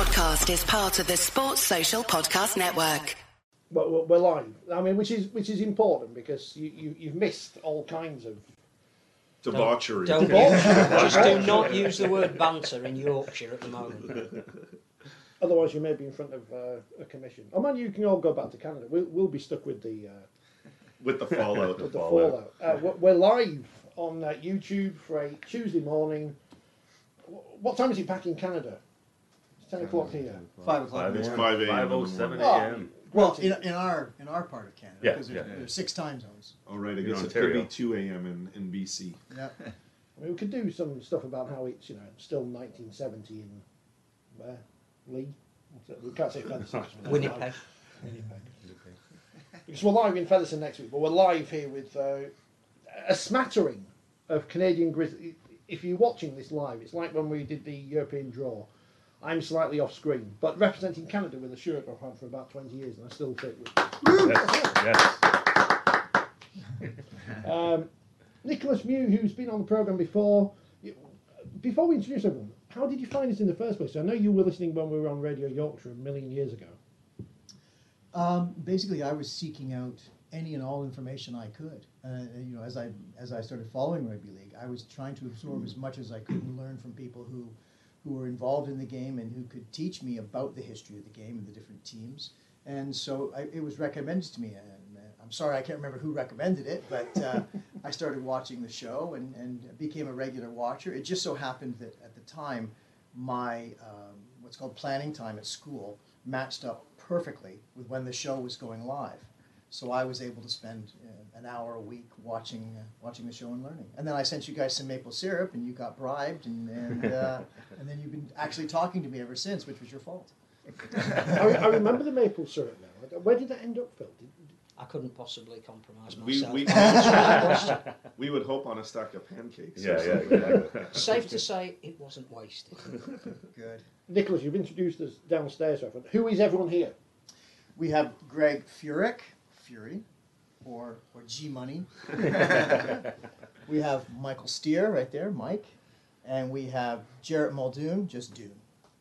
podcast is part of the Sports Social Podcast Network. Well, we're live. I mean, which is important because you've missed all kinds of debauchery. Just do not use the word banter in Yorkshire at the moment. Otherwise, you may be in front of a commission. Oh man, you can all go back to Canada. We'll be stuck with the fallout. With the fallout. We're live on YouTube for a Tuesday morning. What time is it back in Canada? It's 10 o'clock here. 5 o'clock. It's 5 a.m. 5:07 a.m. Well, in our part of Canada, because yeah. there's 6 time zones. All right, I guess it Ontario. could be 2 a.m. in BC. Yeah. I mean, we could do some stuff about how it's still 1970 in where Lee. We can't say Featherstone. Winnipeg. Because we're live in Featherstone next week, but we're live here with a smattering of Canadian Grizzlies. If you're watching this live, it's like when we did the European draw. I'm slightly off screen, but representing Canada with a shirt I've had for about 20 years, and I still fit with it. Yes. Nicholas Mew, who's been on the programme before. Before we introduce everyone, how did you find us in the first place? I know you were listening when we were on Radio Yorkshire a million years ago. Basically, I was seeking out any and all information I could. As I started following rugby league, I was trying to absorb as much as I could and learn from people who were involved in the game and who could teach me about the history of the game and the different teams. And so it was recommended to me. And I'm sorry, I can't remember who recommended it, but I started watching the show and became a regular watcher. It just so happened that at the time, my what's called planning time at school matched up perfectly with when the show was going live. So I was able to spend an hour a week watching the show and learning. And then I sent you guys some maple syrup, and you got bribed, and then you've been actually talking to me ever since, which was your fault. I remember the maple syrup now. Where did that end up, Phil? I couldn't possibly compromise We myself. we would hope on a stack of pancakes. Yeah, exactly. Safe to say it wasn't wasted. Good. Nicholas, you've introduced us downstairs. Who is everyone here? We have Greg Fury, or G Money. We have Michael Steer right there, Mike, and we have Jarrett Muldoon, just Doon.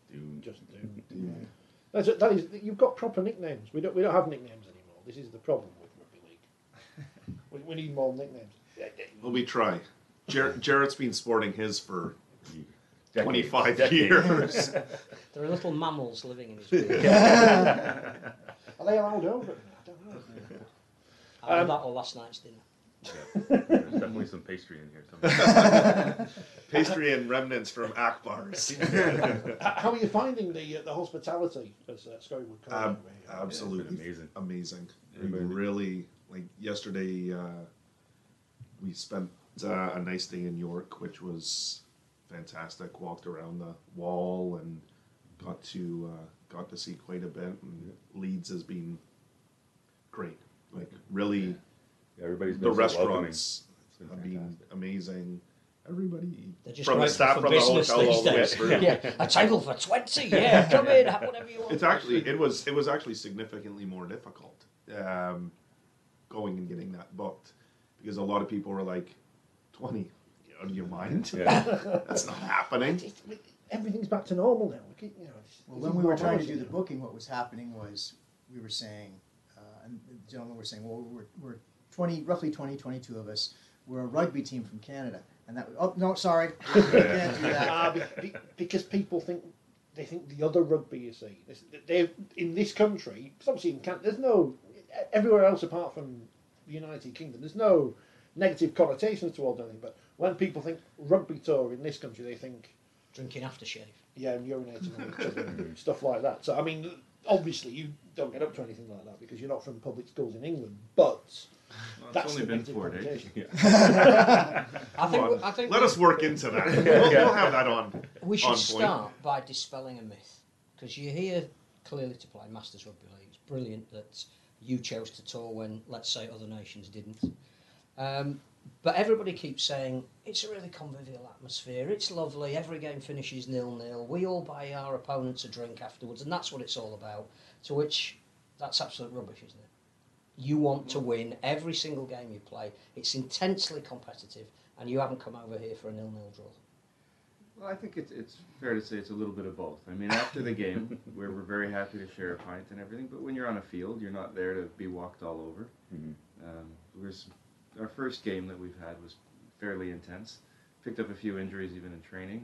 That is, you've got proper nicknames. We don't have nicknames anymore. This is the problem with rugby league. we need more nicknames. Well, we try. Jarrett's been sporting his for 25 Decades. years. There are little mammals living in his beard. Are they allowed over? I don't know. I had that all last night's dinner. There's definitely some pastry in here somewhere. Pastry and remnants from Akbar's. How are you finding the hospitality, as Scotty would call it? Over here? Absolutely amazing. We really, like yesterday, we spent a nice day in York, which was fantastic. Walked around the wall and got to see quite a bit. And Leeds has been great. Like really, Everybody's been the so restaurants welcoming. have been amazing. Everybody They're just from the great staff for from the business hotel all these the way days. through. Yeah, a table for 20. Yeah, come in, have whatever you want. It was actually significantly more difficult going and getting that booked because a lot of people were like, 20, do you mind? Yeah. That's not happening. Everything's back to normal now. Well, when we were trying to do the booking, what was happening was we were saying, and the gentlemen were saying, well, we're 22 of us. We're a rugby team from Canada. And that, oh, no, sorry, we can't do that. Because people think the other rugby, you see. In this country, obviously in Canada, there's no, everywhere else apart from the United Kingdom, there's no negative connotations towards anything. But when people think rugby tour in this country, they think Drinking aftershave. Yeah, and urinating on each other and stuff like that. So, I mean, obviously you don't get up to anything like that because you're not from public schools in England, but that's only been 4 days. I think Let us work into that. We'll have that on. We should on start by dispelling a myth because you're here clearly to play Masters Rugby League. It's brilliant that you chose to tour when, let's say, other nations didn't. But everybody keeps saying, it's a really convivial atmosphere, it's lovely, every game finishes 0-0, we all buy our opponents a drink afterwards, and that's what it's all about. To which, that's absolute rubbish, isn't it? You want to win every single game you play. It's intensely competitive, and you haven't come over here for a 0-0 draw. Well, I think it's fair to say it's a little bit of both. I mean, after the game, we're very happy to share a pint and everything, but when you're on a field, you're not there to be walked all over. Our first game that we've had was fairly intense. Picked up a few injuries even in training,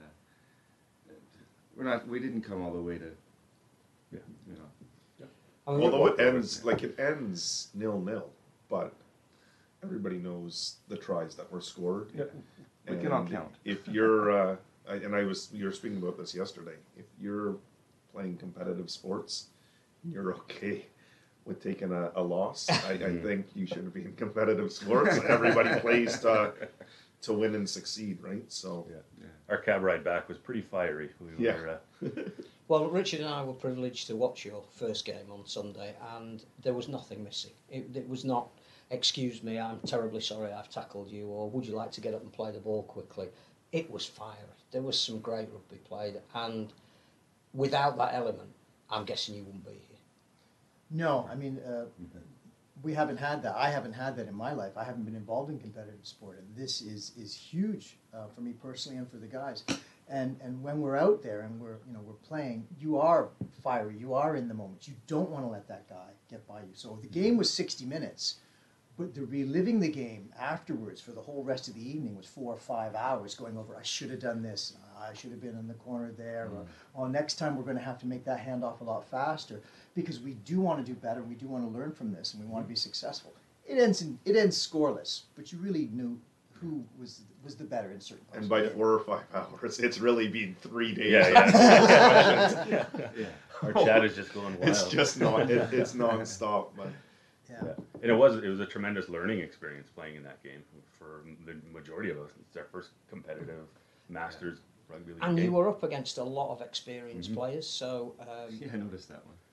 and we didn't come all the way to, you know. Although it ends 0-0, but everybody knows the tries that were scored. Yeah. We can all count. If you're, you were speaking about this yesterday. If you're playing competitive sports, you're okay with taking a loss. I think you should be in competitive sports. Everybody plays to win and succeed, right? So Our cab ride back was pretty fiery. We were, Well, Richard and I were privileged to watch your first game on Sunday, and there was nothing missing. It was not, excuse me, I'm terribly sorry I've tackled you, or would you like to get up and play the ball quickly? It was fiery. There was some great rugby played, and without that element, I'm guessing you wouldn't be here. No, I mean, we haven't had that. I haven't had that in my life. I haven't been involved in competitive sport, and this is huge for me personally and for the guys. And when we're out there and we're playing, you are fiery. You are in the moment. You don't want to let that guy get by you. So the game was 60 minutes, but the reliving the game afterwards for the whole rest of the evening was 4 or 5 hours going over. I should have done this. I should have been in the corner there. Or next time we're going to have to make that handoff a lot faster, because we do want to do better. We do want to learn from this, and we want to be successful. It ends scoreless, but you really knew who was the better in certain parts. and by 4 or 5 hours, it's really been 3 days. yeah. Our chat is just going wild. It's just not. It's nonstop. But Yeah. And it was a tremendous learning experience playing in that game for the majority of us. It's our first competitive Masters rugby league And game. you were up against a lot of experienced players, so Yeah, I noticed that one.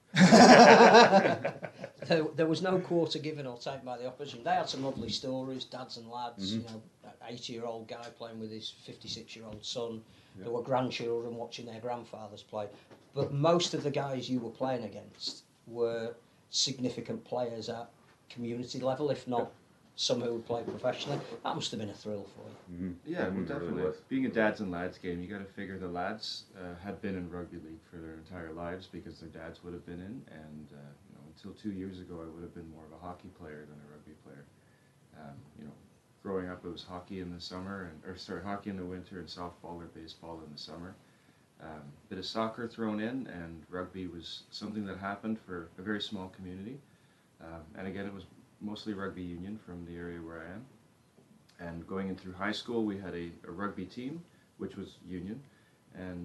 there was no quarter given or taken by the opposition. They had some lovely stories, dads and lads, you know, an 80-year-old guy playing with his 56-year-old son. There were grandchildren watching their grandfathers play. But most of the guys you were playing against were significant players at community level, if not some who would play professionally. That must have been a thrill for you. Yeah, well, It really definitely. was. Being a dads and lads game, you got to figure the lads had been in rugby league for their entire lives because their dads would have been in, and until 2 years ago, I would have been more of a hockey player than a rugby player. Growing up, it was hockey in the summer, hockey in the winter, and softball or baseball in the summer. Bit of soccer thrown in, and rugby was something that happened for a very small community. And again, it was mostly rugby union from the area where I am. And going in through high school, we had a rugby team, which was union. And,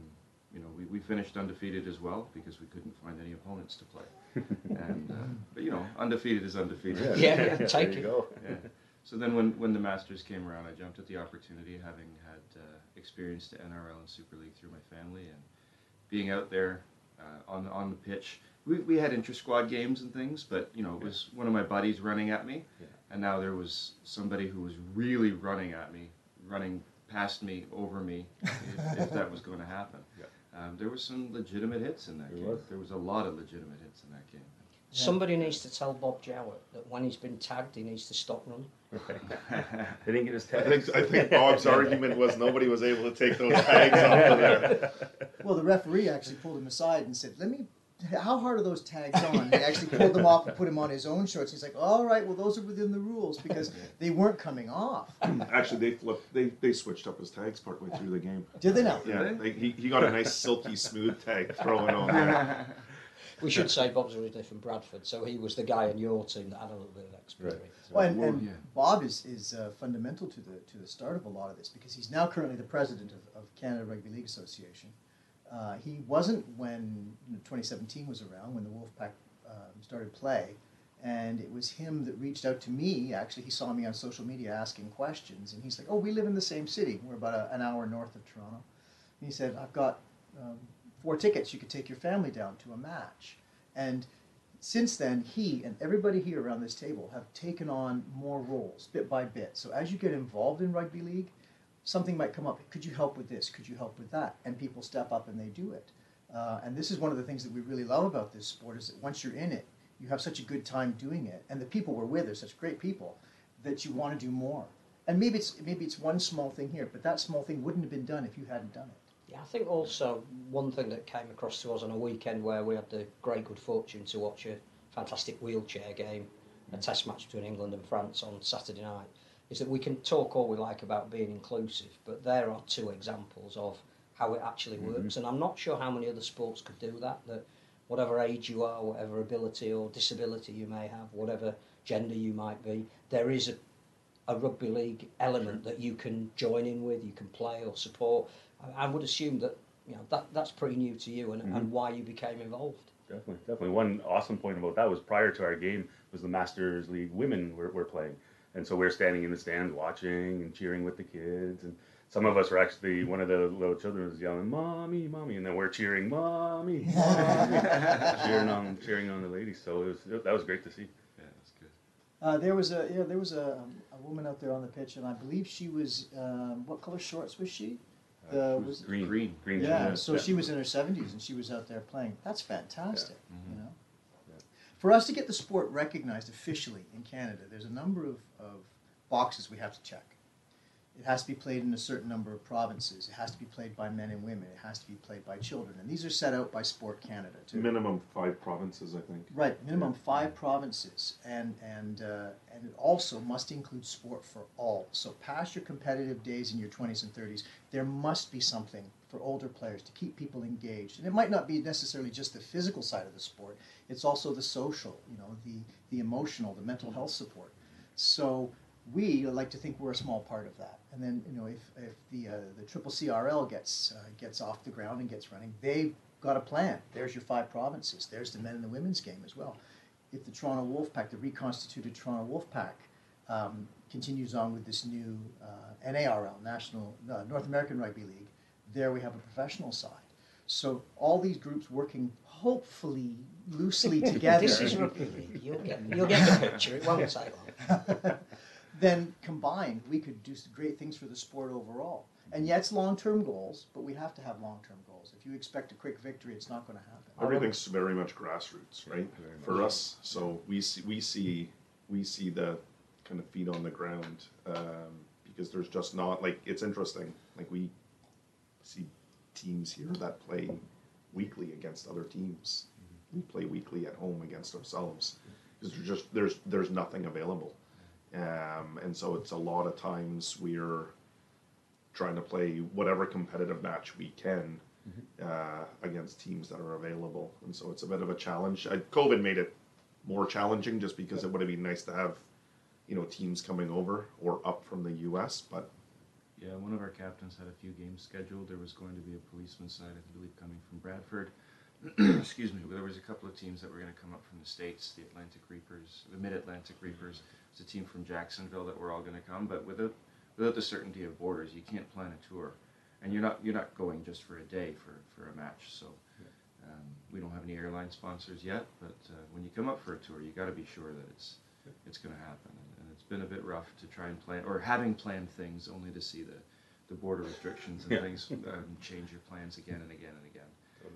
we finished undefeated as well because we couldn't find any opponents to play. But, undefeated is undefeated. Yeah, take there you it. go. Yeah. So then when the Masters came around, I jumped at the opportunity, having had experience to NRL and Super League through my family, and being out there on the pitch. We had inter-squad games and things, but it was one of my buddies running at me, and now there was somebody who was really running at me, running past me, over me, if that was going to happen. There were some legitimate hits in that game. There was a lot of legitimate hits in that game. Somebody needs to tell Bob Jowett that when he's been tagged, he needs to stop running. They didn't get his I tag. think Bob's argument was nobody was able to take those tags off of there. Well, the referee actually pulled him aside and said, how hard are those tags on? He actually pulled them off and put them on his own shorts. He's like, all right, well, those are within the rules because they weren't coming off. Actually, they switched up his tags partway through the game. Did they now? Yeah, he got a nice silky smooth tag thrown on there. We should say Bob's originally from Bradford, so he was the guy in your team that had a little bit of experience. Well, and Bob is fundamental to the start of a lot of this because he's now currently the president of Canada Rugby League Association. He wasn't when 2017 was around, when the Wolfpack started play, and it was him that reached out to me. Actually, he saw me on social media asking questions, and he's like, oh, we live in the same city. We're about an hour north of Toronto. And he said, I've got 4 tickets. You could take your family down to a match. And since then, he and everybody here around this table have taken on more roles, bit by bit. So as you get involved in rugby league, something might come up. Could you help with this? Could you help with that? And people step up and they do it. And this is one of the things that we really love about this sport is that once you're in it, you have such a good time doing it. And the people we're with are such great people that you want to do more. And maybe it's one small thing here, but that small thing wouldn't have been done if you hadn't done it. Yeah, I think also one thing that came across to us on a weekend where we had the great good fortune to watch a fantastic wheelchair game, a test match between England and France on Saturday night, is that we can talk all we like about being inclusive, but there are two examples of how it actually works, and I'm not sure how many other sports could do that, that whatever age you are, whatever ability or disability you may have, whatever gender you might be, there is a rugby league element that you can join in with, you can play or support. I would assume that that's pretty new to you and why you became involved. Definitely. One awesome point about that was prior to our game was the Masters League women were playing. And so we're standing in the stands watching and cheering with the kids. And some of us were actually, one of the little children was yelling, "Mommy, Mommy," and then we're cheering, "Mommy, Mommy," cheering on the ladies. So that was great to see. Yeah, that's good. There was a woman out there on the pitch, and I believe she was what color shorts was she? Was green. Yeah, shorts. so she was in her 70s and she was out there playing. That's fantastic, Yeah. you know. Yeah. For us to get the sport recognized officially in Canada, there's a number of boxes we have to check. It has to be played in a certain number of provinces. It has to be played by men and women. It has to be played by children. And these are set out by Sport Canada, too. Minimum 5 provinces, I think. Right, minimum 5 provinces, and it also must include sport for all. So past your competitive days in your 20s and 30s, there must be something for older players to keep people engaged. And it might not be necessarily just the physical side of the sport. It's also the social, the emotional, the mental health support. So we like to think we're a small part of that. And then, if the Triple CRL gets off the ground and gets running, they've got a plan. There's your 5 provinces. There's the men and the women's game as well. If the Toronto Wolfpack, the reconstituted Toronto Wolfpack, continues on with this new NARL, North American Rugby League, there we have a professional side. So all these groups working hopefully loosely together. This is rugby league. You'll get the picture. It won't take long. Then combined, we could do some great things for the sport overall. And yeah, it's long-term goals, but we have to have long-term goals. If you expect a quick victory, it's not going to happen. Everything's very much grassroots, right? For us, so we see the kind of feet on the ground because there's just not it's interesting. Like we see teams here that play weekly against other teams. We play weekly at home against ourselves because there's nothing available. And so it's a lot of times we're trying to play whatever competitive match we can against teams that are available. And so it's a bit of a challenge. COVID made it more challenging just because it would have been nice to have, teams coming over or up from the U.S., but yeah, one of our captains had a few games scheduled. There was going to be a policeman side, I believe, coming from Bradford. Excuse me. There was a couple of teams that were going to come up from the States, the Atlantic Reapers, the Mid-Atlantic Reapers. It's a team from Jacksonville that were all going to come, but without the certainty of borders, you can't plan a tour, and you're not going just for a day for a match. So we don't have any airline sponsors yet, but when you come up for a tour, you got to be sure that it's going to happen. And it's been a bit rough to try and plan, or having planned things only to see the border restrictions and things change your plans again and again and again.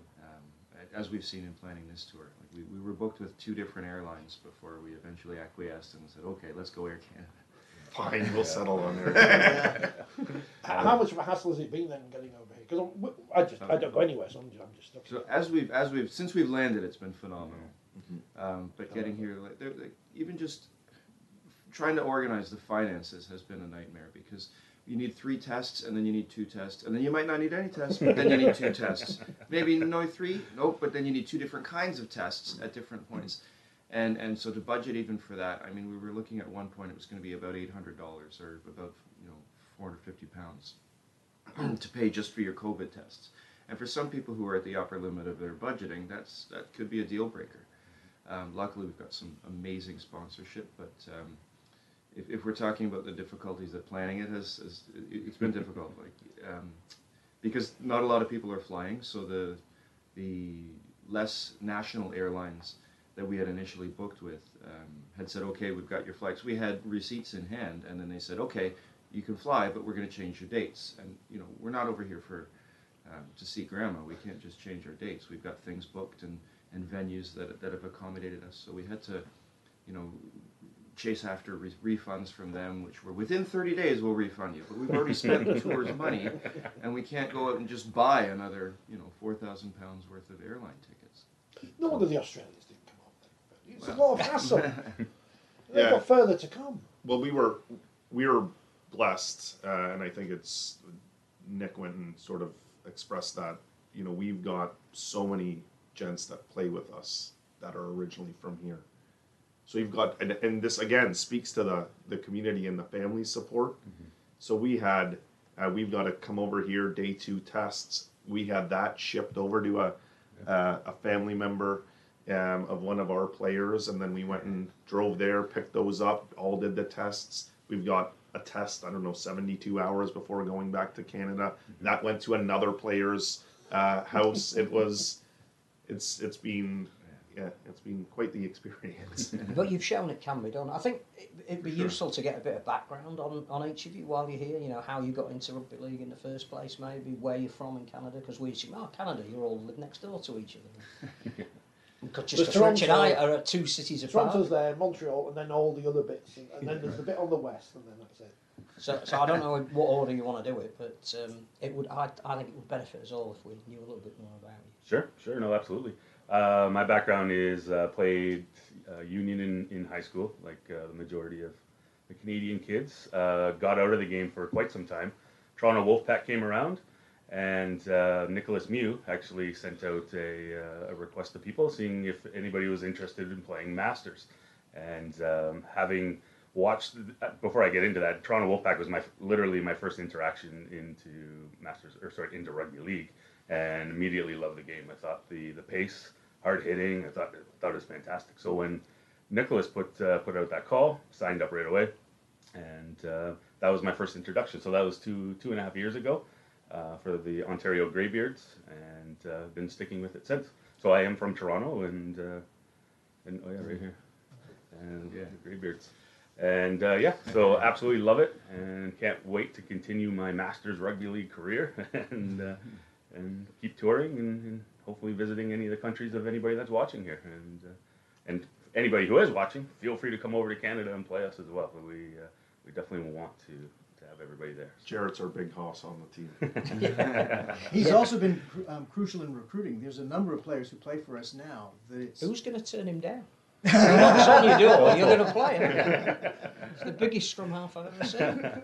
As we've seen in planning this tour, we were booked with 2 different airlines before we eventually acquiesced and said, okay, let's go Air Canada. fine, we'll settle on there. How much of a hassle has it been then getting over here? Because I don't go anywhere, so I'm just stuck. So since we've landed, it's been phenomenal. But getting here, even just trying to organize the finances has been a nightmare because you need 3 tests, and then you need 2 tests, and then you might not need any tests, but then you need 2 tests. Maybe no 3, nope, but then you need 2 different kinds of tests at different points. And so to budget even for that, I mean, we were looking at one point it was going to be about $800 or about 450 pounds to pay just for your COVID tests. And for some people who are at the upper limit of their budgeting, that could be a deal breaker. Luckily, we've got some amazing sponsorship, but if we're talking about the difficulties that planning it it's been difficult, because not a lot of people are flying. So the less national airlines that we had initially booked with had said, okay, we've got your flights. We had receipts in hand, and then they said, okay, you can fly, but we're going to change your dates. And we're not over here to see grandma. We can't just change our dates. We've got things booked and venues that have accommodated us. So we had to, chase after refunds from them, which were within 30 days we'll refund you. But we've already spent the tour's money, and we can't go out and just buy another, £4,000 worth of airline tickets. No wonder the Australians didn't come on. It's a lot of hassle. They've Yeah. got further to come. Well, we were blessed, and I think it's Nick went and sort of expressed that. We've got so many gents that play with us that are originally from here. So you've got, and this again speaks to the community and the family support. Mm-hmm. So we've got to come over here, day 2 tests. We had that shipped over to a family member of one of our players, and then we went and drove there, picked those up, all did the tests. We've got a test, 72 hours before going back to Canada. Mm-hmm. That went to another player's house. It's been quite the experience. But you've shown it can be done. I think it'd be useful to get a bit of background on each of you while you're here. How you got into rugby league in the first place, maybe where you're from in Canada, because we assume, Canada, you all live next door to each other. Just because Rich and I are at 2 cities apart. Toronto's there, Montreal, and then all the other bits, and then there's the bit on the west, and then that's it. So I don't know what order you want to do it, but I think it would benefit us all if we knew a little bit more about you. Sure, no, absolutely. My background is played union in high school, like the majority of the Canadian kids. Got out of the game for quite some time. Toronto Wolfpack came around, and Nicholas Mew actually sent out a request to people, seeing if anybody was interested in playing Masters. And having watched, before I get into that, Toronto Wolfpack was literally my first interaction into rugby league, and immediately loved the game. I thought the pace, hard hitting, I thought it was fantastic. So when Nicholas put out that call, signed up right away, and that was my first introduction. So that was two and a half years ago for the Ontario Greybeards, and been sticking with it since. So I am from Toronto, and right here, and the Greybeards. And so absolutely love it, and can't wait to continue my Masters Rugby League career, and keep touring, and hopefully visiting any of the countries of anybody that's watching here. And anybody who is watching, feel free to come over to Canada and play us as well. We definitely want to have everybody there. Jarrett's our big hoss on the team. He's also been crucial in recruiting. There's a number of players who play for us now. Who's going to turn him down? He knocks on your door, you're going to play him. It's the biggest scrum half I've ever seen. Right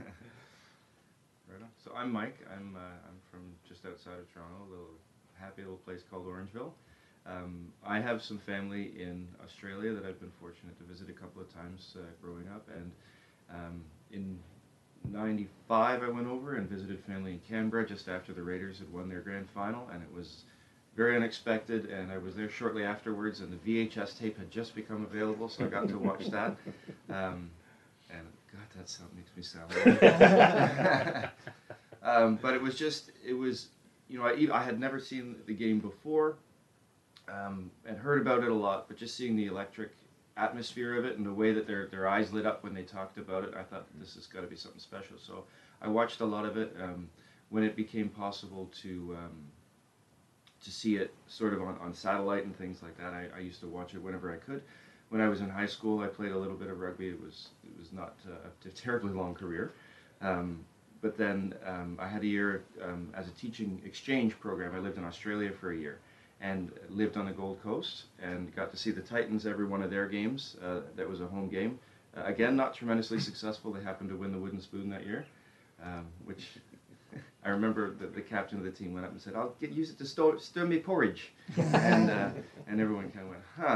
on. So I'm Mike. I'm from just outside of Toronto, a little happy little place called Orangeville. I have some family in Australia that I've been fortunate to visit a couple of times growing up, and in '95 I went over and visited family in Canberra just after the Raiders had won their grand final, and it was very unexpected, and I was there shortly afterwards, and the VHS tape had just become available, so I got to watch that. And God, that sound makes me sound old. But it was, I had never seen the game before, and heard about it a lot, but just seeing the electric atmosphere of it and the way that their eyes lit up when they talked about it, I thought this has got to be something special. So I watched a lot of it. When it became possible to see it sort of on satellite and things like that, I used to watch it whenever I could. When I was in high school, I played a little bit of rugby. It was not a terribly long career. But then I had a year as a teaching exchange program. I lived in Australia for a year and lived on the Gold Coast and got to see the Titans every one of their games. That was a home game. Again, not tremendously successful. They happened to win the Wooden Spoon that year, which I remember the captain of the team went up and said, "I'll use it to stir me porridge," and everyone kind of went, "Huh."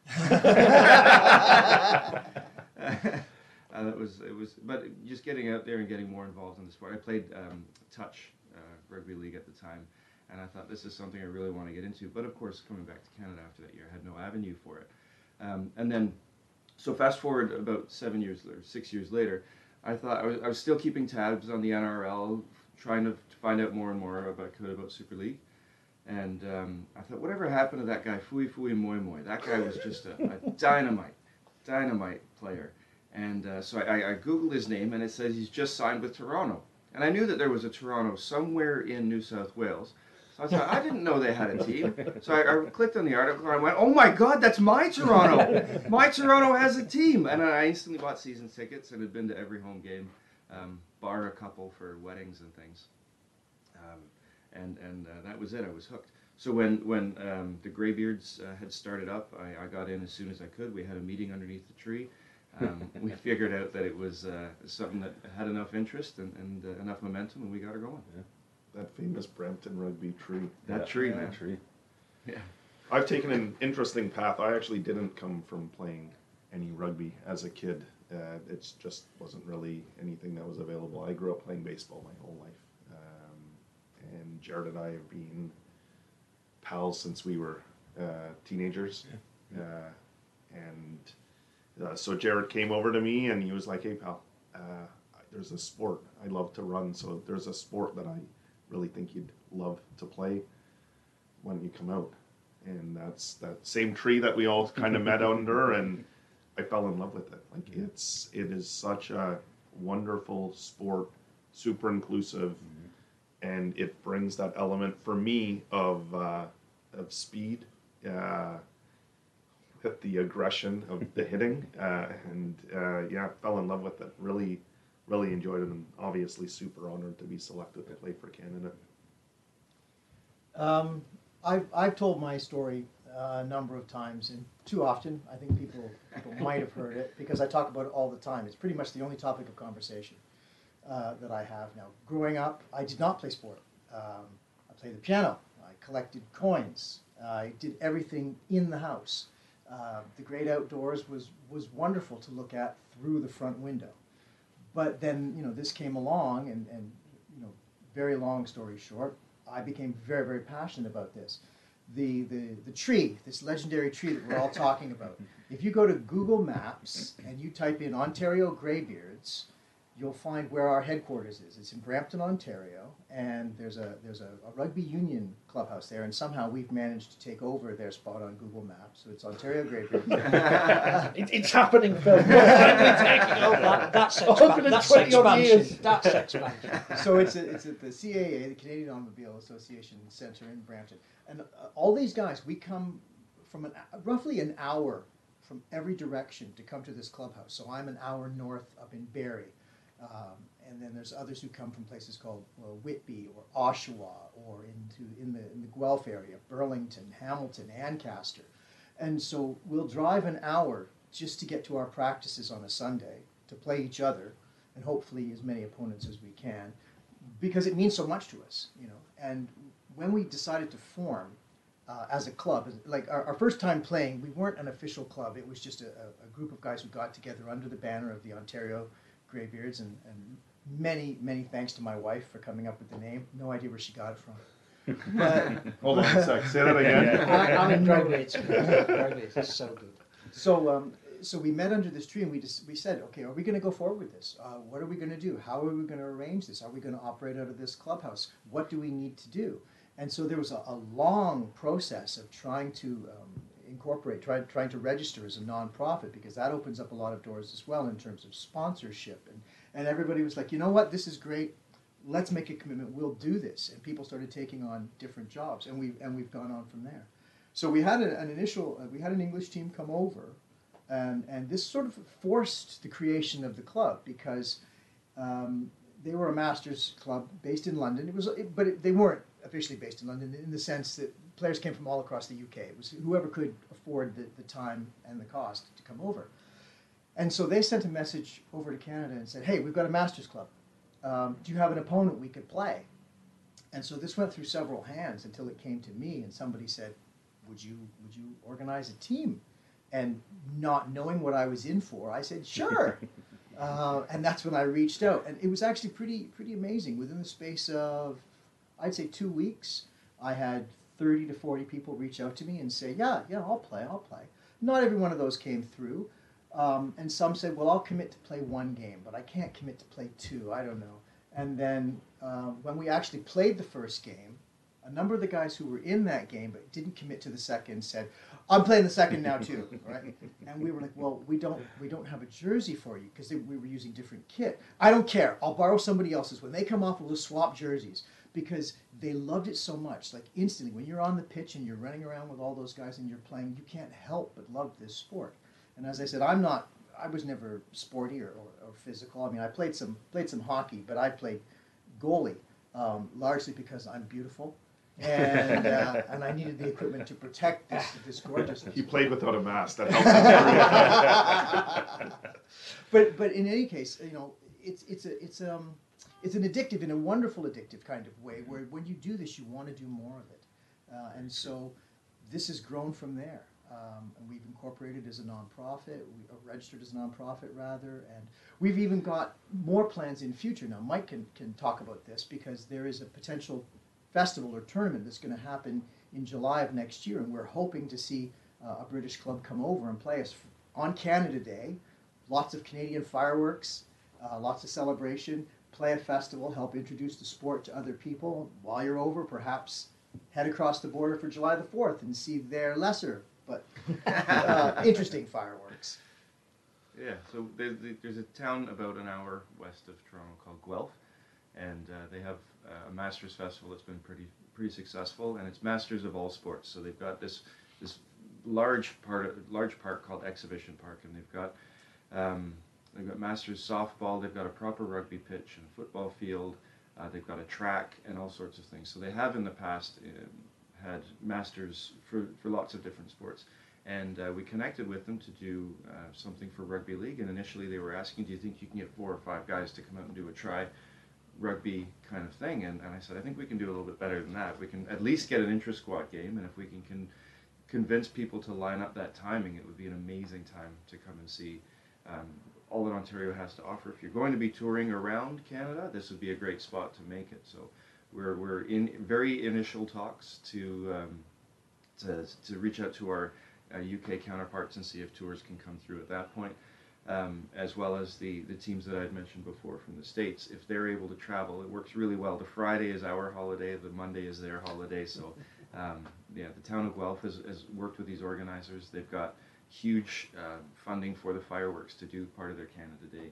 It was, but just getting out there and getting more involved in the sport. I played touch rugby league at the time, and I thought this is something I really want to get into. But of course, coming back to Canada after that year, I had no avenue for it. And then, so fast forward about 6 years later, I thought I was still keeping tabs on the NRL, trying to find out more and more about Super League. And I thought, whatever happened to that guy, Fui Moi Moi? That guy was just a dynamite player. And so I Googled his name, and it says he's just signed with Toronto. And I knew that there was a Toronto somewhere in New South Wales. So I thought, I didn't know they had a team. So I clicked on the article and I went, oh my God, that's my Toronto. My Toronto has a team. And I instantly bought season tickets and had been to every home game, bar a couple for weddings and things. And that was it. I was hooked. So when the Greybeards had started up, I got in as soon as I could. We had a meeting underneath the tree. We figured out that it was something that had enough interest and enough momentum, and we got her going. Yeah. That famous Brampton rugby tree. That tree, man. Tree. Yeah. I've taken an interesting path. I actually didn't come from playing any rugby as a kid. It just wasn't really anything that was available. I grew up playing baseball my whole life. And Jared and I have been pals since we were teenagers. So Jared came over to me and he was like, hey pal, there's a sport I love to run, so there's a sport that I really think you'd love to play. Why don't you come out? And that's that same tree that we all kind of met under, and I fell in love with it. Like it is such a wonderful sport, super inclusive, and it brings that element for me of speed, with the aggression of the hitting, fell in love with it. Really enjoyed it, and obviously super honored to be selected to play for Canada. I've told my story a number of times, and too often. I think people might have heard it because I talk about it all the time. It's pretty much the only topic of conversation that I have now. Growing up, I did not play sport. I played the piano. I collected coins. I did everything in the house. The great outdoors was wonderful to look at through the front window. But then, this came along, and very long story short, I became very, very passionate about this. The tree, this legendary tree that we're all talking about. If you go to Google Maps and you type in Ontario Greybeards, you'll find where our headquarters is. It's in Brampton, Ontario, and there's a rugby union clubhouse there, and somehow we've managed to take over their spot on Google Maps. So it's Ontario Greybeards. It's happening, Phil. Taking over. That's 120 odd expansion. years. That's expansion. So it's at the CAA, the Canadian Automobile Association Centre in Brampton. And all these guys, we come from roughly an hour from every direction to come to this clubhouse. So I'm an hour north up in Barrie. And then there's others who come from places called Whitby or Oshawa or in the Guelph area, Burlington, Hamilton, Ancaster. And so we'll drive an hour just to get to our practices on a Sunday to play each other and hopefully as many opponents as we can, because it means so much to us, And when we decided to form as a club, like our first time playing, we weren't an official club. It was just a group of guys who got together under the banner of the Ontario Greybeards, and many, many thanks to my wife for coming up with the name. No idea where she got it from. But, Hold on a sec. Say that again. I'm in Greybeards. Greybeards is so good. So we met under this tree and we said, okay, are we going to go forward with this? What are we going to do? How are we going to arrange this? Are we going to operate out of this clubhouse? What do we need to do? And so there was a long process of trying to incorporate, trying to register as a nonprofit, because that opens up a lot of doors as well in terms of sponsorship. And everybody was like, you know what, this is great. Let's make a commitment. We'll do this. And people started taking on different jobs, and we've gone on from there. So we had an English team come over, and this sort of forced the creation of the club, because they were a masters club based in London. But they weren't officially based in London in the sense that players came from all across the UK. It was whoever could afford the time and the cost to come over. And so they sent a message over to Canada and said, hey, we've got a masters club. Do you have an opponent we could play? And so this went through several hands until it came to me, and somebody said, would you organize a team? And not knowing what I was in for, I said, sure. And that's when I reached out. And it was actually pretty amazing. Within the space of, I'd say 2 weeks, I had 30 to 40 people reach out to me and say, yeah, I'll play. Not every one of those came through. And some said, well, I'll commit to play one game, but I can't commit to play two. I don't know. And then when we actually played the first game, a number of the guys who were in that game but didn't commit to the second said, I'm playing the second now too, right? And we were like, well, we don't have a jersey for you, because we were using different kit. I don't care. I'll borrow somebody else's. When they come off, we'll just swap jerseys, because they loved it so much. Like instantly, when you're on the pitch and you're running around with all those guys and you're playing, you can't help but love this sport. And as I said, I was never sporty or physical. I mean, I played some hockey, but I played goalie largely because I'm beautiful. And and I needed the equipment to protect this gorgeousness. He played without a mask. That helped. But in any case, it's an addictive, in a wonderful addictive kind of way, where when you do this, you want to do more of it, and so this has grown from there. And we've incorporated as a nonprofit, registered as a nonprofit rather, and we've even got more plans in future. Now, Mike can talk about this because there is a potential festival or tournament that's going to happen in July of next year, and we're hoping to see a British club come over and play us on Canada Day. Lots of Canadian fireworks, lots of celebration, play a festival, help introduce the sport to other people. While you're over, perhaps head across the border for July the 4th and see their lesser but interesting fireworks. Yeah, so there's a town about an hour west of Toronto called Guelph, and they have a Masters Festival that's been pretty successful, and it's Masters of all sports. So they've got this large park called Exhibition Park, and they've got Masters softball, they've got a proper rugby pitch and a football field, they've got a track and all sorts of things. So they have in the past had Masters for lots of different sports. And we connected with them to do something for Rugby League, and initially they were asking, do you think you can get 4 or 5 guys to come out and do a try-rugby kind of thing? And I said, I think we can do a little bit better than that. We can at least get an intra-squad game, and if we can convince people to line up that timing, it would be an amazing time to come and see all that Ontario has to offer. If you're going to be touring around Canada, this would be a great spot to make it. So we're in very initial talks to reach out to our UK counterparts and see if tours can come through at that point, as well as the teams that I had mentioned before from the States. If they're able to travel, it works really well. The Friday is our holiday, the Monday is their holiday, so the town of Guelph has worked with these organizers. They've got huge funding for the fireworks to do part of their Canada Day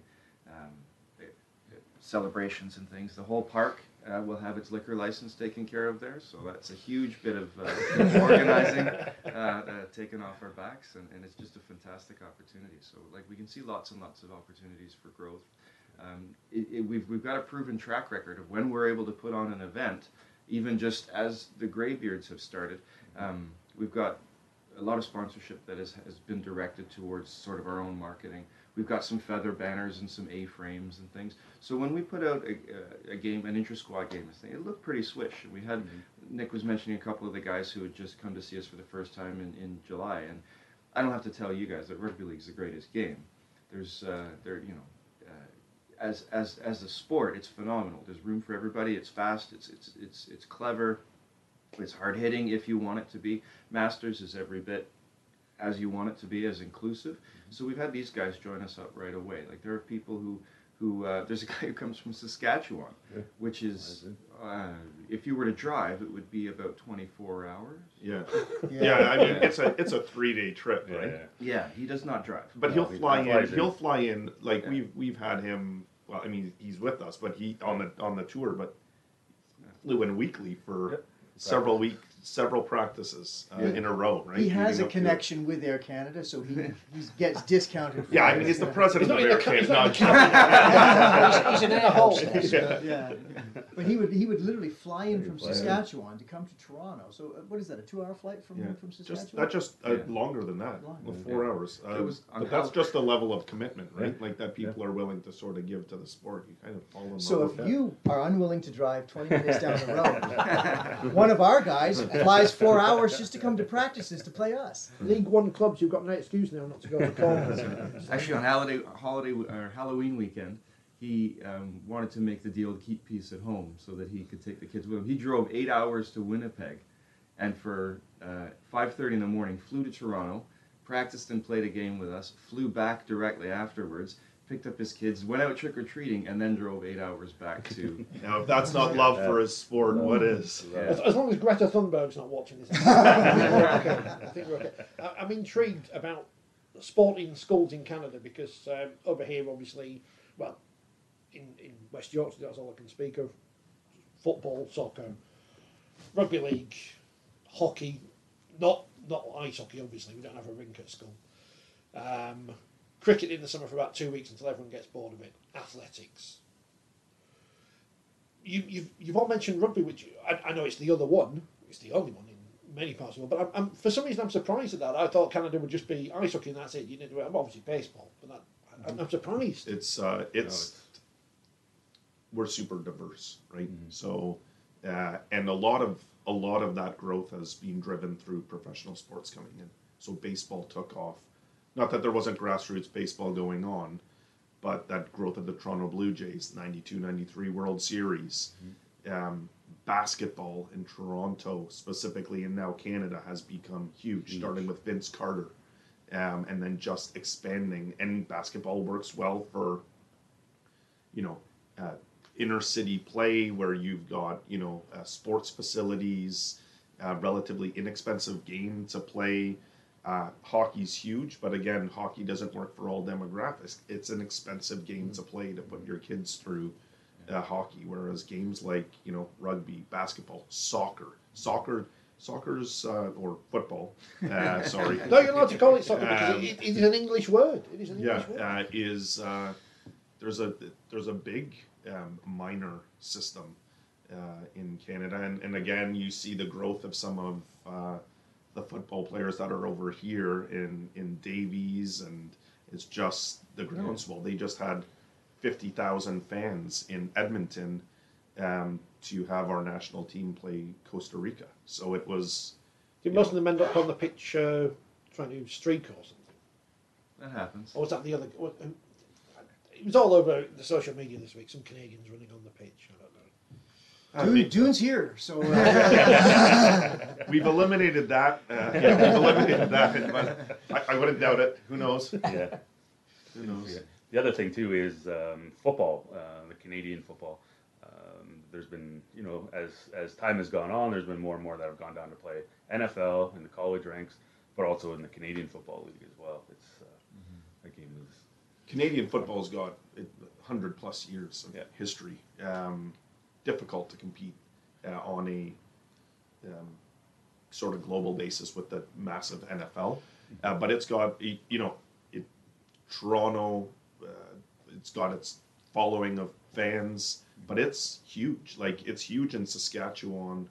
celebrations and things. The whole park will have its liquor license taken care of there, so that's a huge bit of organizing taken off our backs, and it's just a fantastic opportunity. So we can see lots and lots of opportunities for growth. We've got a proven track record of when we're able to put on an event, even just as the Greybeards have started. We've got a lot of sponsorship that has been directed towards sort of our own marketing. We've got some feather banners and some A-frames and things. So when we put out a game, an intra-squad game, it looked pretty swish. And we had, Nick was mentioning a couple of the guys who had just come to see us for the first time in July. And I don't have to tell you guys that rugby league is the greatest game. There's, as a sport, it's phenomenal. There's room for everybody. It's fast. It's clever. It's hard hitting if you want it to be. Masters is every bit as you want it to be, as inclusive. So we've had these guys join us up right away. Like there are people who there's a guy who comes from Saskatchewan, which is if you were to drive, it would be about 24 hours. Yeah. I mean, it's a 3-day trip, right? Yeah, he does not drive. But he'll fly in. He'll fly in. Like we've had him. Well, I mean, he's with us, but he on the tour, but flew in weekly for several weeks. Several practices in a row, right? He has a connection with Air Canada, so he gets discounted. Yeah, I mean, he's the president of Air Canada. He's an air hostess. Yeah. But he would literally fly in from Saskatchewan to come to Toronto. So what is that, a 2-hour flight from Saskatchewan? Just longer than that, 4 hours. But that's just the level of commitment, right? Like that people are willing to sort of give to the sport. You kind of fall in love So with if you are unwilling to drive 20 minutes down the road, one of our guys flies 4 hours just to come to practices to play us. League One clubs, you've got no excuse now not to go to corners. Actually, on Halloween weekend, he wanted to make the deal to keep peace at home so that he could take the kids with him. He drove 8 hours to Winnipeg, and for 5:30 in the morning flew to Toronto, practiced and played a game with us, flew back directly afterwards, picked up his kids, went out trick-or-treating, and then drove 8 hours back to... Now, if that's not love for his sport, what is? Yeah. As long as Greta Thunberg's not watching this, I think we're okay. I'm intrigued about sporting schools in Canada because over here, obviously, well, in West Yorkshire, that's all I can speak of. football, soccer, rugby league, hockey, not ice hockey, obviously, we don't have a rink at school. Cricket in the summer for about 2 weeks until everyone gets bored of it. Athletics. You've all mentioned rugby, which I know it's the other one, it's the only one in many parts of the world, but I'm for some reason I'm surprised at that. I thought Canada would just be ice hockey and that's it. You need to obviously baseball, but I'm surprised. It's we're super diverse, right? So, and a lot of that growth has been driven through professional sports coming in. So baseball took off. Not that there wasn't grassroots baseball going on, but that growth of the Toronto Blue Jays, 92-93 World Series, basketball in Toronto specifically, and now Canada, has become huge. Starting with Vince Carter, and then just expanding. And basketball works well for, inner city play where you've got, sports facilities, relatively inexpensive game to play. Hockey's huge, but again, hockey doesn't work for all demographics. It's an expensive game to play to put your kids through hockey, whereas games like, rugby, basketball, soccer's or football, sorry. No, you're allowed to call it soccer because it is an English word. It is an English word. There's a big minor system in Canada, and again, you see the growth of some of the football players that are over here in Davies, and it's just the groundswell. They just had 50,000 fans in Edmonton to have our national team play Costa Rica. So it was. Did most of them end up on the pitch trying to streak or something? That happens. Or was that the other? It was all over the social media this week. Some Canadians running on the pitch. I don't know. Dune's here, so we've eliminated that. We've eliminated that, but I wouldn't doubt it. Who knows? Yeah. Who knows? Yeah. The other thing too is football, the Canadian football. There's been, as time has gone on, there's been more and more that have gone down to play NFL in the college ranks, but also in the Canadian Football League as well. It's that game is. Canadian football's got 100+ years of history. Difficult to compete on a sort of global basis with the massive NFL, but it's got Toronto. It's got its following of fans, but it's huge. Like it's huge in Saskatchewan,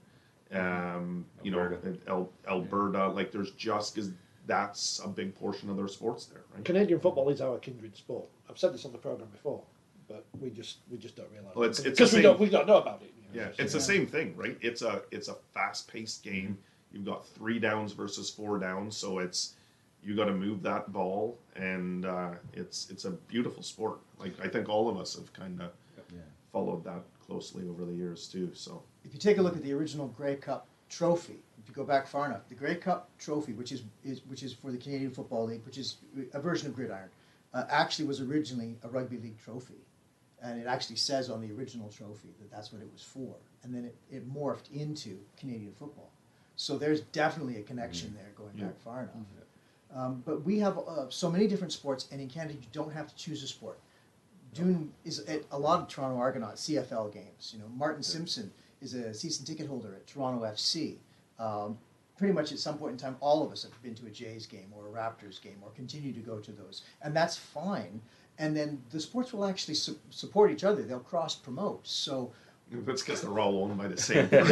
Alberta. Like there's just because that's a big portion of their sports there, right? Canadian football is our kindred sport. I've said this on the program before, but we just don't realise. Well, it's because we don't know about it. Yeah, it's the same thing, right? It's a fast-paced game. You've got 3 downs versus 4 downs, so you got to move that ball, and it's a beautiful sport. Like I think all of us have kind of followed that closely over the years too. So if you take a look at the original Grey Cup trophy, if you go back far enough, the Grey Cup trophy, which is for the Canadian Football League, which is a version of Gridiron, actually was originally a rugby league trophy. And it actually says on the original trophy that that's what it was for. And then it morphed into Canadian football. So there's definitely a connection there going back far enough. But we have so many different sports, and in Canada you don't have to choose a sport. Dune is at a lot of Toronto Argonauts CFL games. Martin Simpson is a season ticket holder at Toronto FC. Pretty much at some point in time, all of us have been to a Jays game or a Raptors game or continue to go to those. And that's fine. And then the sports will actually support each other. They'll cross-promote. So that's because they're all owned by the same person.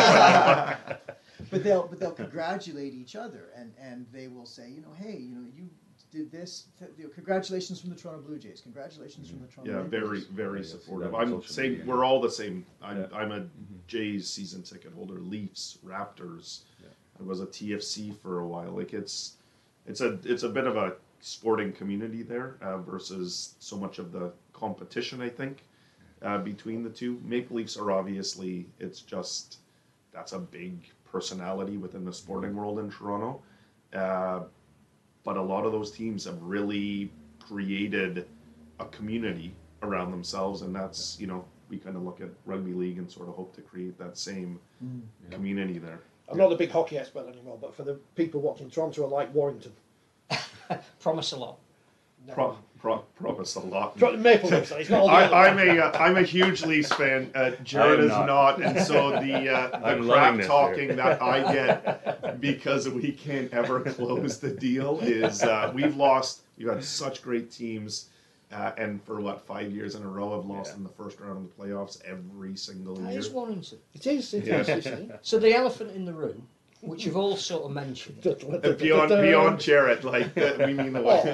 But they'll congratulate each other, and they will say, hey, you did this. Congratulations from the Toronto Blue Jays. Congratulations from the Toronto. Yeah, very, very supportive. I'm saying we're all the same. I'm a Jays season ticket holder. Leafs, Raptors. I was a TFC for a while. Like it's a bit of a sporting community there versus so much of the competition, I think, between the two. Maple Leafs are obviously, that's a big personality within the sporting world in Toronto. But a lot of those teams have really created a community around themselves, and that's, we kind of look at rugby league and sort of hope to create that same community there. I'm not a big hockey expert anymore, but for the people watching, Toronto are like Warrington. Promise a lot. Promise a lot. Maple Leafs. It's not all the other I'm a huge Leafs fan. Jared I am is not. not, and so the I'm crap loving this talking here. that I get because we can't ever close the deal is we've had such great teams, and for 5 years in a row have lost in the first round of the playoffs every single That year. is Warrington. It is. It Yeah. is. You see. So the elephant in the room, which you've all sort of mentioned, Beyond Jared, we mean the one.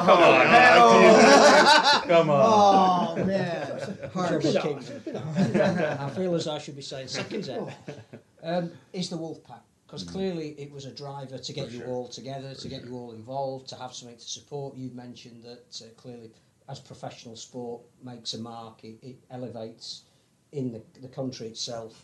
Come on. Oh man, harsh. Trouble Kings. I feel as I should be saying seconds out. Is the Wolfpack, because clearly it was a driver to get you all together, to get you all involved, to have something to support. You've mentioned that clearly, as professional sport makes a mark, it elevates in the country itself.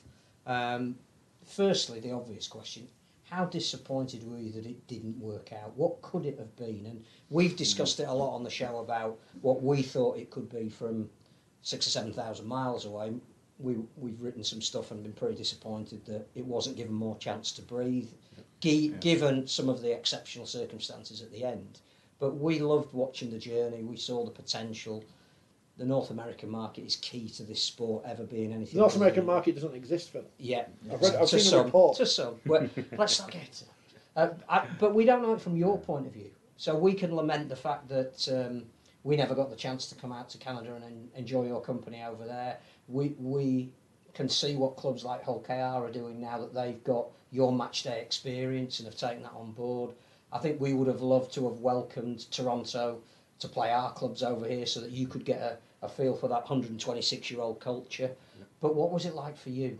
Firstly, the obvious question: how disappointed were you that it didn't work out? What could it have been? And we've discussed it a lot on the show about what we thought it could be from 6,000 or 7,000 miles away. We've written some stuff and been pretty disappointed that it wasn't given more chance to breathe, given some of the exceptional circumstances at the end. But we loved watching the journey. We saw the potential. The North American market is key to this sport ever being anything. The North other American than- market doesn't exist, Phil. Yeah, I've to seen a some, report. to some. Well, let's not get to that. But we don't know it from your point of view. So we can lament the fact that we never got the chance to come out to Canada and enjoy your company over there. We can see what clubs like Hull KR are doing now that they've got your match day experience and have taken that on board. I think we would have loved to have welcomed Toronto to play our clubs over here so that you could get a feel for that 126-year-old culture. But what was it like for you?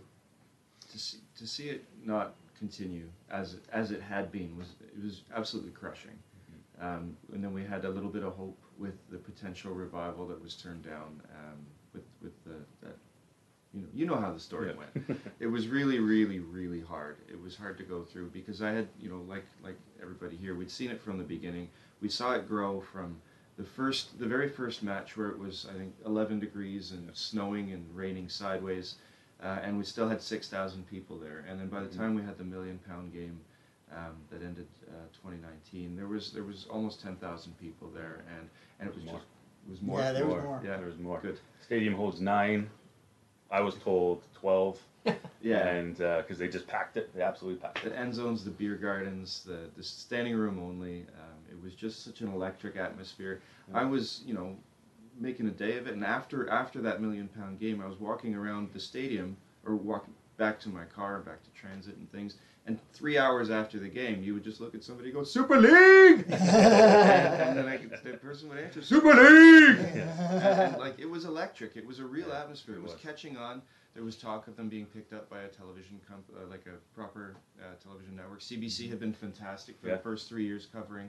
To see it not continue as it had been was absolutely crushing. And then we had a little bit of hope with the potential revival that was turned down with that. You know how the story went. It was really, really, really hard. It was hard to go through because I had, like everybody here, we'd seen it from the beginning. We saw it grow from the very first match where it was, I think, 11 degrees and snowing and raining sideways, and we still had 6,000 people there. And then by the time we had the £1 million game that ended 2019, there was almost 10,000 people there, and it was More. it was more. Yeah, there was more. Yeah, There was more. Good. Stadium holds 9. I was told 12. Yeah. And because they just packed it, they absolutely packed it. The end zones, the beer gardens, the standing room only. It was just such an electric atmosphere. I was, making a day of it. And after that £1 million game, I was walking around the stadium or walking back to my car, back to transit and things. And 3 hours after the game, you would just look at somebody and go, Super League! and then the person would answer, Super League! And it was electric. It was a real atmosphere. It was catching on. There was talk of them being picked up by a television like a proper television network. CBC had been fantastic for the first 3 years covering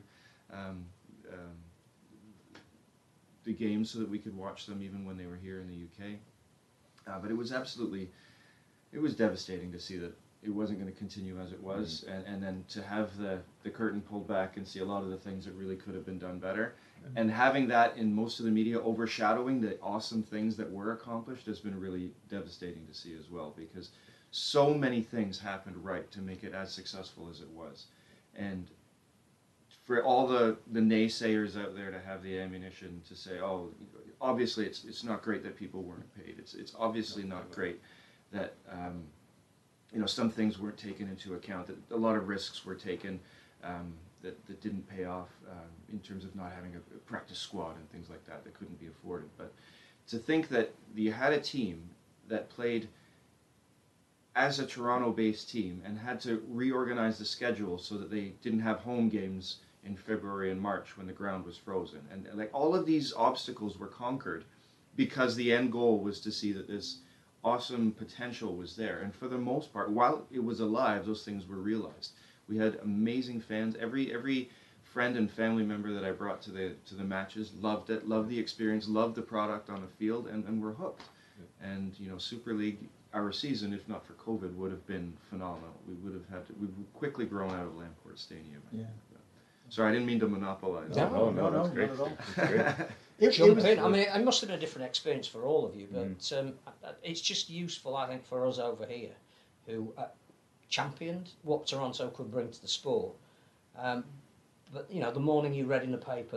the games so that we could watch them even when they were here in the UK. But it was devastating to see that it wasn't going to continue as it was, and then to have the curtain pulled back and see a lot of the things that really could have been done better, and having that in most of the media overshadowing the awesome things that were accomplished has been really devastating to see as well, because so many things happened right to make it as successful as it was. And for all the naysayers out there to have the ammunition to say, oh, obviously it's not great that people weren't paid. It's obviously not great that some things weren't taken into account, that a lot of risks were taken that didn't pay off in terms of not having a practice squad and things like that couldn't be afforded. But to think that you had a team that played as a Toronto-based team and had to reorganize the schedule so that they didn't have home games in February and March when the ground was frozen. And all of these obstacles were conquered because the end goal was to see that this awesome potential was there. And for the most part, while it was alive, those things were realized. We had amazing fans. Every friend and family member that I brought to the matches loved it, loved the experience, loved the product on the field, and were hooked. And Super League, our season, if not for COVID, would have been phenomenal. We've quickly grown out of Lamport Stadium. Yeah. Sorry, I didn't mean to monopolize. No, that's great. not at all. That's great. Jump in. I mean, it must have been a different experience for all of you, but it's just useful, I think, for us over here who championed what Toronto could bring to the sport. But the morning you read in the paper that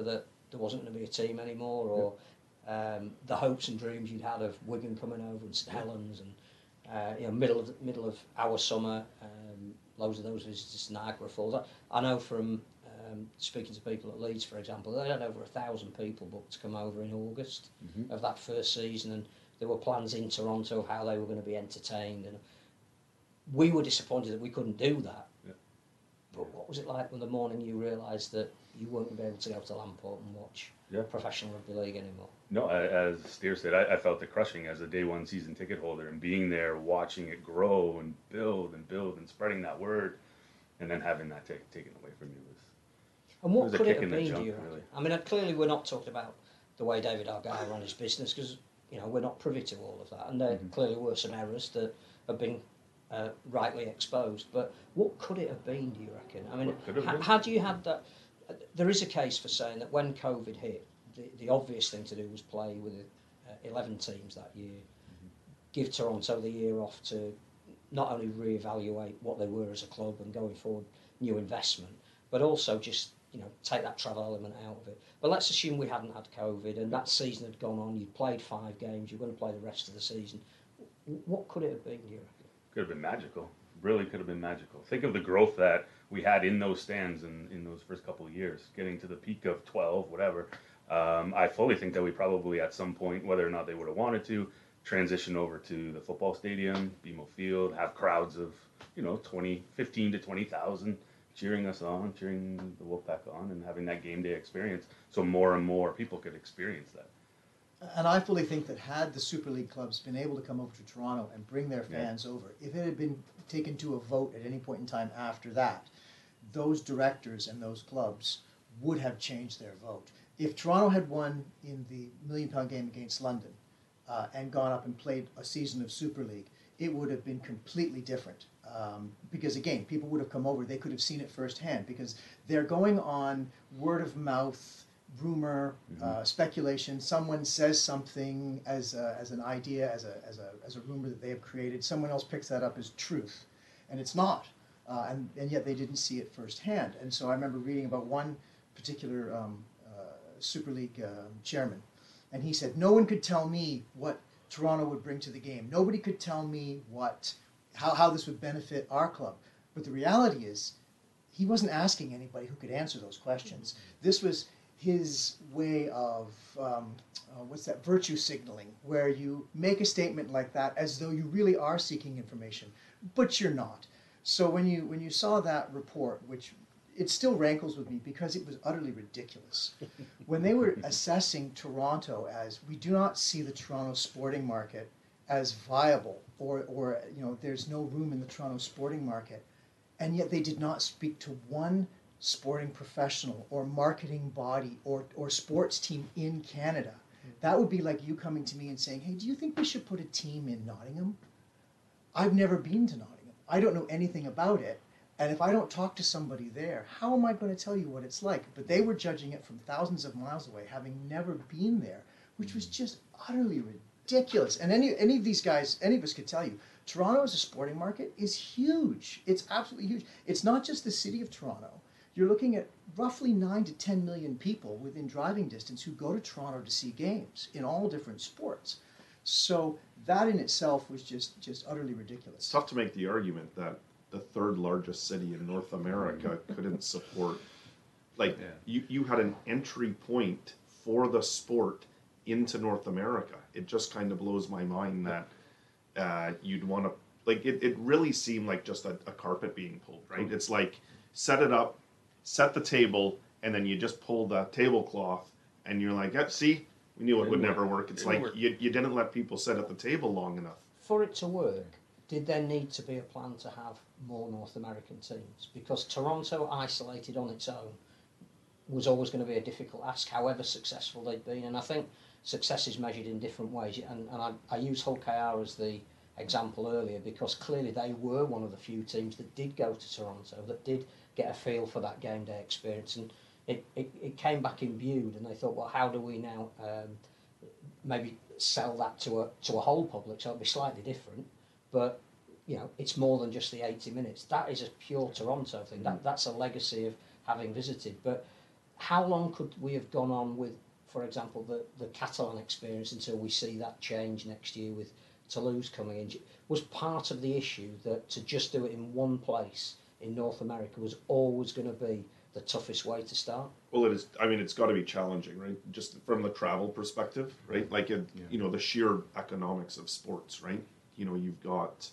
there wasn't going to be a team anymore, or the hopes and dreams you'd had of Wigan coming over and St Helens, and middle of our summer, loads of those visitors to Niagara Falls. I know from speaking to people at Leeds, for example, they had over 1,000 people booked to come over in August of that first season, and there were plans in Toronto of how they were going to be entertained, and we were disappointed that we couldn't do that. Yeah. But what was it like when the morning you realised that you weren't going to be able to go to Lamport and watch professional rugby league anymore? No, as Steer said, I felt it crushing as a day one season ticket holder, and being there, watching it grow and build and spreading that word, and then having that taken away from you was. And what could it have been, do you reckon? Really. I mean, clearly we're not talking about the way David Argyle ran his business, because we're not privy to all of that, and there clearly were some errors that have been rightly exposed. But what could it have been, do you reckon? I mean, had you had that? There is a case for saying that when COVID hit, the obvious thing to do was play with 11 teams that year, give Toronto the year off to not only reevaluate what they were as a club and going forward, new investment, but also just take that travel element out of it. But let's assume we hadn't had COVID and that season had gone on, you'd played 5 games, you're going to play the rest of the season. What could it have been, do you reckon? Could have been magical. Really could have been magical. Think of the growth that we had in those stands in those first couple of years, getting to the peak of 12, whatever. I fully think that we probably at some point, whether or not they would have wanted to, transition over to the football stadium, BMO Field, have crowds of 15 to 20,000 cheering us on, cheering the Wolfpack on, and having that game day experience, so more and more people could experience that. And I fully think that had the Super League clubs been able to come over to Toronto and bring their fans over, if it had been taken to a vote at any point in time after that, those directors and those clubs would have changed their vote. If Toronto had won in the £1 million game against London and gone up and played a season of Super League, it would have been completely different. Because again, people would have come over, they could have seen it firsthand, because they're going on word of mouth, rumor, speculation. Someone says something as an idea, as a rumor that they have created. Someone else picks that up as truth, and it's not. And yet they didn't see it firsthand. And so I remember reading about one particular Super League chairman, and he said, no one could tell me what Toronto would bring to the game. Nobody could tell me how this would benefit our club. But the reality is, he wasn't asking anybody who could answer those questions. This was his way of, virtue signaling, where you make a statement like that as though you really are seeking information, but you're not. So when you saw that report, which it still rankles with me because it was utterly ridiculous, when they were assessing Toronto as, we do not see the Toronto sporting market as viable, or there's no room in the Toronto sporting market, and yet they did not speak to one sporting professional or marketing body or sports team in Canada. That would be like you coming to me and saying, hey, do you think we should put a team in Nottingham? I've never been to Nottingham. I don't know anything about it. And if I don't talk to somebody there, how am I going to tell you what it's like? But they were judging it from thousands of miles away, having never been there, which was just utterly ridiculous. And any of these guys, any of us could tell you, Toronto as a sporting market is huge. It's absolutely huge. It's not just the city of Toronto. You're looking at roughly 9 to 10 million people within driving distance who go to Toronto to see games in all different sports. So that in itself was just utterly ridiculous. It's tough to make the argument that the third largest city in North America couldn't support, you had an entry point for the sport into North America. It just kind of blows my mind that you'd want to, it really seemed like just a carpet being pulled, right? It's like, set it up, set the table, and then you just pull the tablecloth, and you're like, see, we knew it would never work. It's like you didn't let people sit at the table long enough. For it to work, did there need to be a plan to have more North American teams? Because Toronto, isolated on its own, was always going to be a difficult ask, however successful they'd been. And I think success is measured in different ways. And I used Hull KR as the example earlier because clearly they were one of the few teams that did go to Toronto, that did get a feel for that game day experience. And it came back imbued, and they thought, well, how do we now maybe sell that to a whole public? So it'll be slightly different. But, it's more than just the 80 minutes. That is a pure Toronto thing. That's a legacy of having visited. But how long could we have gone on with, for example, the Catalan experience until we see that change next year with Toulouse coming in? Was part of the issue that to just do it in one place in North America was always going to be the toughest way to start? Well, it is. I mean, it's got to be challenging, right? Just from the travel perspective, right? Like, you know, the sheer economics of sports, right? You know, you've got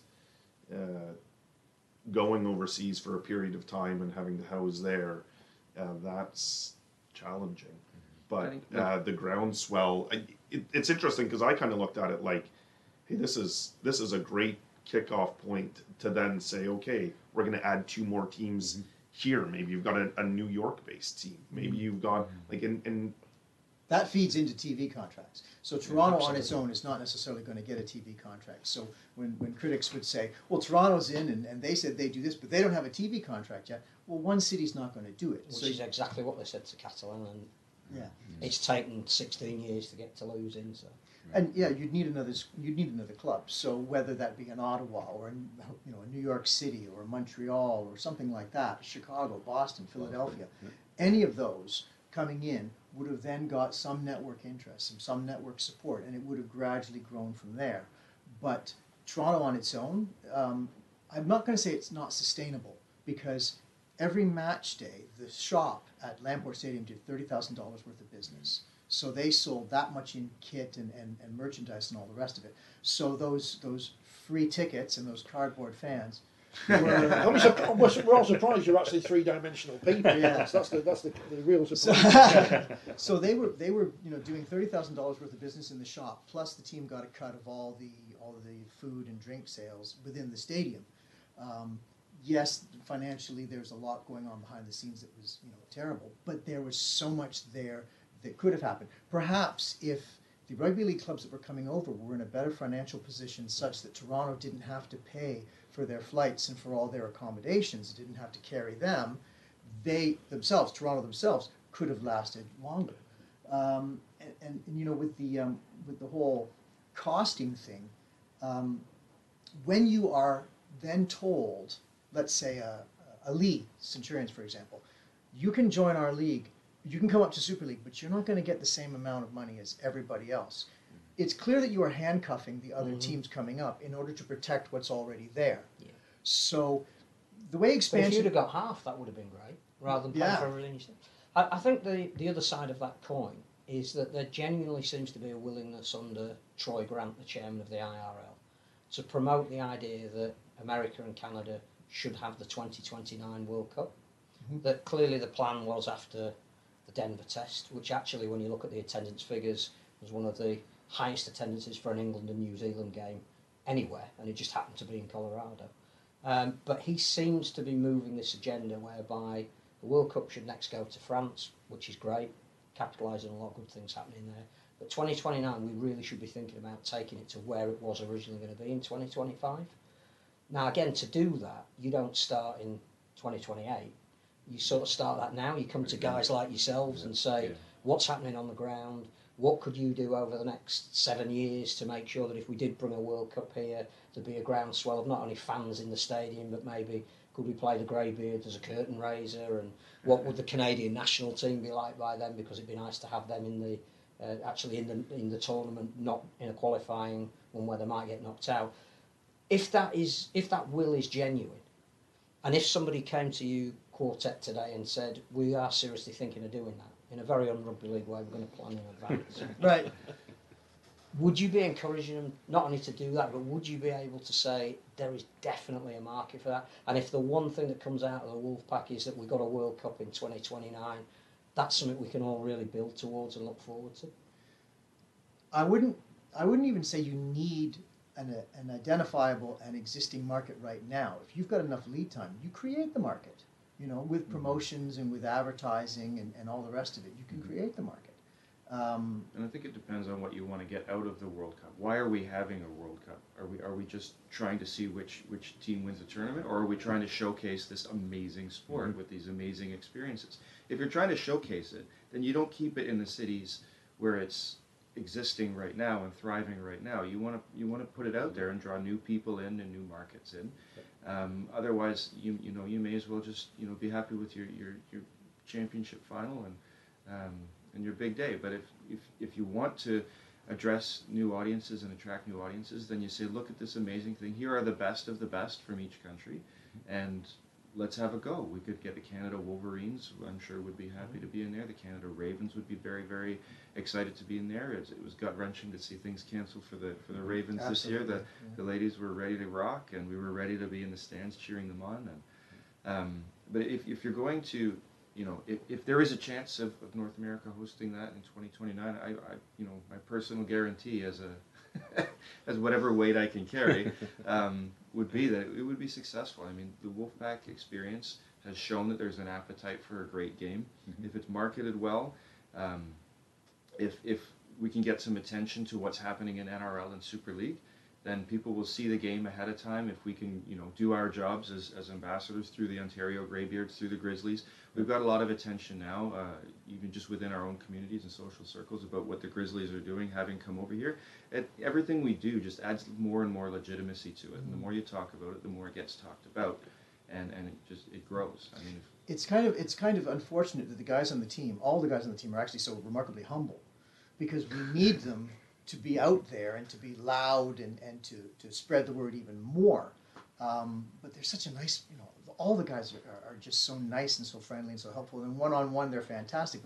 going overseas for a period of time and having to house there. That's challenging. But the groundswell, it's interesting because I kind of looked at it like, hey, this is a great kickoff point to then say, okay, we're going to add 2 more teams here. Maybe you've got a New York-based team. Maybe you've got like in that feeds into TV contracts. So Toronto on its own is not necessarily going to get a TV contract. So when critics would say, well, Toronto's in and they said they do this, but they don't have a TV contract yet. Well, one city's not going to do it. Which is exactly what they said to Catalan, and yeah, it's taken 16 years to get Toulouse in. So. And yeah, you'd need another club. So whether that be in Ottawa or in, you know, New York City or Montreal or something like that, Chicago, Boston, Philadelphia, any of those coming in would have then got some network interest, some network support, and it would have gradually grown from there. But Toronto on its own, I'm not going to say it's not sustainable, because every match day, the shop at Lamport Stadium did $30,000 worth of business. So they sold that much in kit and merchandise and all the rest of it. So those free tickets and those cardboard fans were, We're all surprised you're actually 3-dimensional people. Yeah, that's the real surprise. So they were you know, doing $30,000 worth of business in the shop, plus the team got a cut of all the food and drink sales within the stadium. Yes, financially there's a lot going on behind the scenes that was, you know, terrible, but there was so much there that could have happened. Perhaps if the rugby league clubs that were coming over were in a better financial position such that Toronto didn't have to pay for their flights and for all their accommodations, didn't have to carry them, Toronto themselves, could have lasted longer. And you know, with the whole costing thing, when you are then told, let's say a league, Centurions for example, you can join our league, you can come up to Super League, but you're not going to get the same amount of money as everybody else. It's clear that you are handcuffing the other teams coming up in order to protect what's already there. Yeah. So the way expansion... But if you'd have got half, that would have been great, rather than paying for everything. I think the other side of that coin is that there genuinely seems to be a willingness under Troy Grant, the chairman of the IRL, to promote the idea that America and Canada should have the 2029 World Cup. That clearly the plan was after the Denver test, which actually, when you look at the attendance figures, was one of the highest attendances for an England and New Zealand game anywhere, and it just happened to be in Colorado. But he seems to be moving this agenda whereby the World Cup should next go to France, which is great, capitalising on a lot of good things happening there. But 2029, we really should be thinking about taking it to where it was originally going to be in 2025. Now, again, to do that, you don't start in 2028. You sort of start that now. You come to guys like yourselves and say, what's happening on the ground? What could you do over the next 7 years to make sure that if we did bring a World Cup here, there'd be a groundswell of not only fans in the stadium, but maybe could we play the Greybeards as a curtain raiser? And what would the Canadian national team be like by then? Because it'd be nice to have them in the actually in the tournament, not in a qualifying one where they might get knocked out. If that will is genuine, and if somebody came to you, Quartet, today and said, we are seriously thinking of doing that in a very un-rugby league way, we're going to plan in advance. Right. Would you be encouraging them not only to do that, but would you be able to say there is definitely a market for that? And if the one thing that comes out of the Wolfpack is that we've got a World Cup in 2029, that's something we can all really build towards and look forward to? I wouldn't even say you need an identifiable and existing market right now. If you've got enough lead time, you create the market. You know, with promotions and with advertising and all the rest of it, you can create the market. And I think it depends on what you want to get out of the World Cup. Why are we having a World Cup? Are we just trying to see which team wins the tournament, or are we trying to showcase this amazing sport with these amazing experiences? If you're trying to showcase it, then you don't keep it in the cities where it's existing right now and thriving right now. You want to put it out there and draw new people in and new markets in. Otherwise, you may as well just be happy with your championship final in your big day. But if you want to address new audiences and attract new audiences, then you say, look at this amazing thing. Here are the best of the best from each country, and let's have a go. We could get the Canada Wolverines, who I'm sure would be happy to be in there. The Canada Ravens would be very, very excited to be in there. It was gut-wrenching to see things canceled for the Ravens this year. The ladies were ready to rock, and we were ready to be in the stands cheering them on. And but if you're going to, if there is a chance of North America hosting that in 2029, I my personal guarantee as as whatever weight I can carry, would be that it would be successful. I mean, the Wolfpack experience has shown that there's an appetite for a great game. If it's marketed well, if we can get some attention to what's happening in NRL and Super League, then people will see the game ahead of time. If we can, do our jobs as ambassadors through the Ontario Greybeards, through the Grizzlies, we've got a lot of attention now, even just within our own communities and social circles, about what the Grizzlies are doing, having come over here. Everything we do just adds more and more legitimacy to it. And the more you talk about it, the more it gets talked about, and it grows. I mean, it's kind of unfortunate that the guys on the team, all the guys on the team, are actually so remarkably humble, because we need them to be out there and to be loud and to spread the word even more. But they're such a nice, all the guys are just so nice and so friendly and so helpful. And one-on-one, they're fantastic.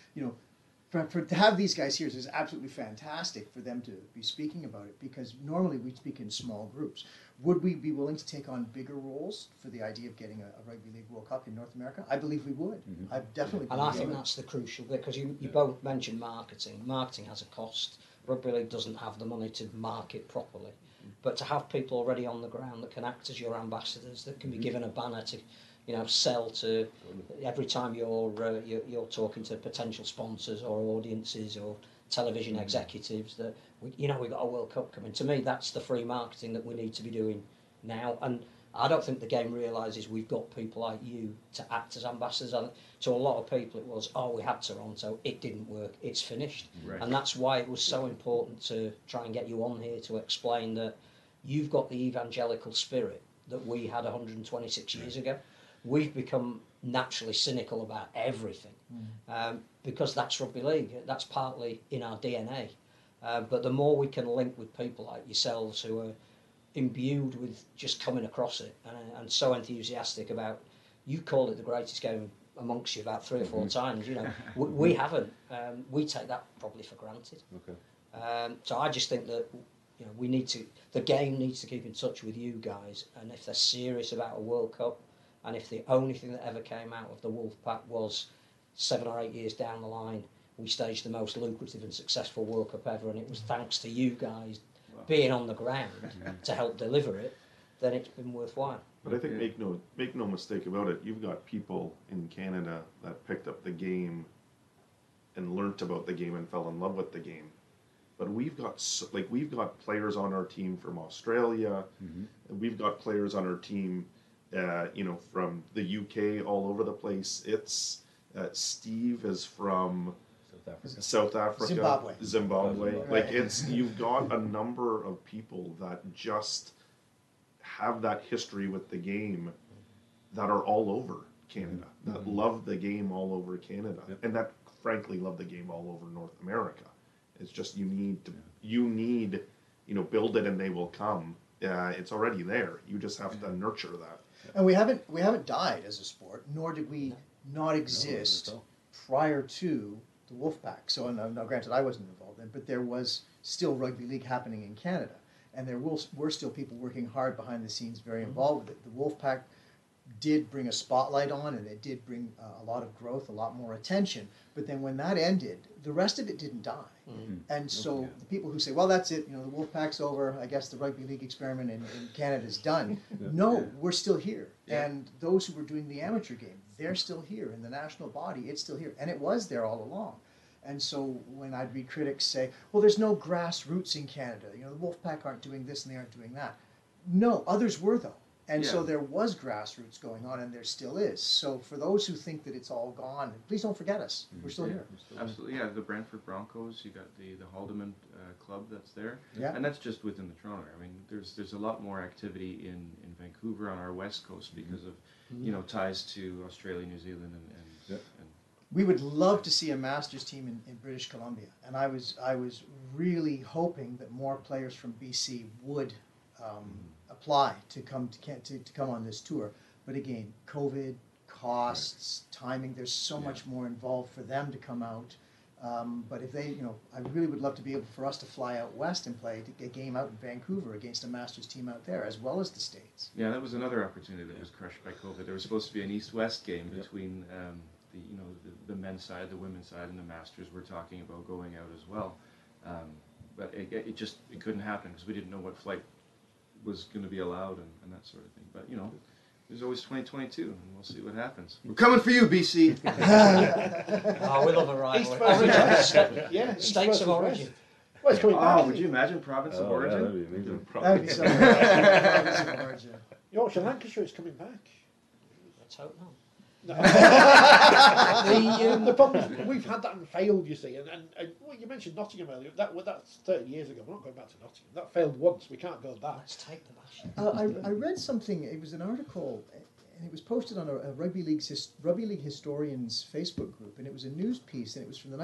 To have these guys here is absolutely fantastic for them to be speaking about it, because normally we speak in small groups. Would we be willing to take on bigger roles for the idea of getting a Rugby League World Cup in North America? I believe we would. I definitely And believe I think we would. that's the crucial bit, because you both mentioned marketing. Marketing has a cost. Rugby League doesn't have the money to market properly. But to have people already on the ground that can act as your ambassadors, that can be given a banner to, sell to every time you're talking to potential sponsors or audiences or television executives, that we've got a World Cup coming. To me, that's the free marketing that we need to be doing now. And I don't think the game realises we've got people like you to act as ambassadors. To a lot of people it was, we had Toronto, it didn't work, it's finished. Right. And that's why it was so important to try and get you on here to explain that you've got the evangelical spirit that we had 126 years ago. We've become naturally cynical about everything, because that's rugby league. That's partly in our DNA. But the more we can link with people like yourselves who are imbued with just coming across it and so enthusiastic about, you called it the greatest game amongst you about 3 or 4 times. We haven't. We take that probably for granted. Okay. So I just think that the game needs to keep in touch with you guys, and if they're serious about a World Cup, and if the only thing that ever came out of the Wolfpack was 7 or 8 years down the line, we staged the most lucrative and successful World Cup ever, and it was thanks to you guys being on the ground to help deliver it, then it's been worthwhile. But I think make no mistake about it, you've got people in Canada that picked up the game and learnt about the game and fell in love with the game. But we've got players on our team from Australia, and we've got players on our team, from the UK, all over the place. It's Steve is from South Africa, Zimbabwe. Right. Like you've got a number of people that just have that history with the game that are all over Canada, that love the game all over Canada, and that frankly love the game all over North America. It's just you need build it and they will come. It's already there. You just have to nurture that. And we haven't died as a sport, nor did we not exist prior to the Wolfpack. So now granted, I wasn't involved in it, but there was still rugby league happening in Canada, and there were still people working hard behind the scenes, very involved with it. The Wolfpack did bring a spotlight on, and it did bring a lot of growth, a lot more attention. But then when that ended, the rest of it didn't die. And so the people who say, well, that's it, the Wolfpack's over, I guess the rugby league experiment in Canada's done. No, we're still here. Yeah. And those who were doing the amateur game, they're still here. In the national body, it's still here. And it was there all along. And so when I'd read critics say, well, there's no grassroots in Canada. The Wolfpack aren't doing this and they aren't doing that. No, others were, though. And so there was grassroots going on, and there still is. So for those who think that it's all gone, please don't forget us. We're still here. Absolutely, yeah. The Brantford Broncos, you got the Haldeman club that's there, Yeah. and that's just within the Toronto area. I mean, there's a lot more activity in Vancouver on our west coast because of ties to Australia, New Zealand, and we would love to see a Masters team in British Columbia, and I was really hoping that more players from BC would apply to come to come on this tour. But again, COVID, costs, timing. There's so much more involved for them to come out. But if they, I really would love to be able for us to fly out west and play a game out in Vancouver against a Masters team out there, as well as the States. Yeah, that was another opportunity that was crushed by COVID. There was supposed to be an East-West game between the men's side, the women's side, and the Masters. We're talking about going out as well, but it couldn't happen because we didn't know what flight was going to be allowed and that sort of thing. But there's always 2022, and we'll see what happens. We're coming for you, BC. Oh, we love a rivalry. States of origin. Well, it's coming back. Would you imagine province of origin? Yeah, that'd be amazing. That would be so province of origin. Yorkshire, Lancashire is coming back. Let's hope not. The problem is we've had that and failed, you see. And well, you mentioned Nottingham earlier. That's 30 years ago. We're not going back to Nottingham. That failed once. We can't go back. Let's take the bash. I read something. It was an article, and it was posted on a rugby league historians Facebook group, and it was a news piece, and it was from the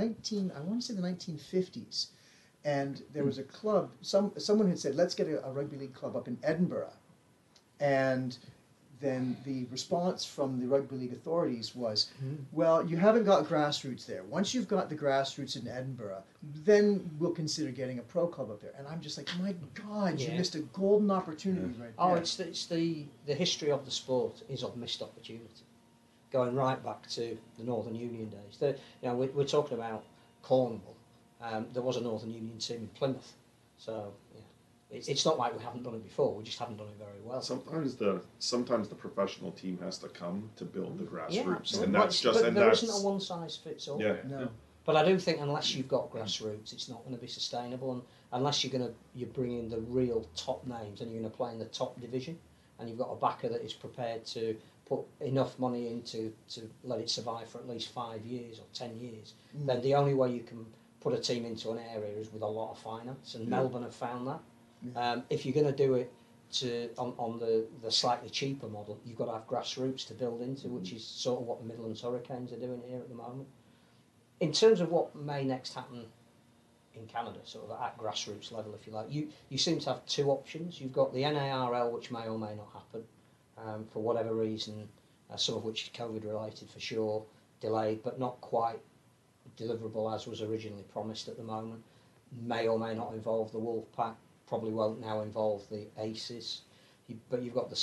1950s, and there was a club. Someone had said, "Let's get a rugby league club up in Edinburgh," and then the response from the rugby league authorities was, well, you haven't got grassroots there. Once you've got the grassroots in Edinburgh, then we'll consider getting a pro club up there. And I'm just like, my God, you missed a golden opportunity right there. Oh, it's the history of the sport is of missed opportunity, going right back to the Northern Union days. We're talking about Cornwall. There was a Northern Union team in Plymouth, so yeah. It's not like we haven't done it before. We just haven't done it very well. Sometimes the professional team has to come to build the grassroots, Yeah, absolutely. and that's just but there isn't a one size fits all. Yeah. No. But I do think unless you've got grassroots, it's not going to be sustainable. And unless you're bringing the real top names and you're going to play in the top division, and you've got a backer that is prepared to put enough money into to let it survive for at least 5 years or 10 years, then the only way you can put a team into an area is with a lot of finance. And Melbourne have found that. If you're going to do it on the slightly cheaper model, you've got to have grassroots to build into, which is sort of what the Midlands Hurricanes are doing here at the moment. In terms of what may next happen in Canada, sort of at grassroots level, if you like, you seem to have two options. You've got the NARL, which may or may not happen for whatever reason, some of which is COVID related for sure, delayed, but not quite deliverable as was originally promised at the moment. May or may not involve the Wolfpack. Probably won't now involve the ACEs, but you've got the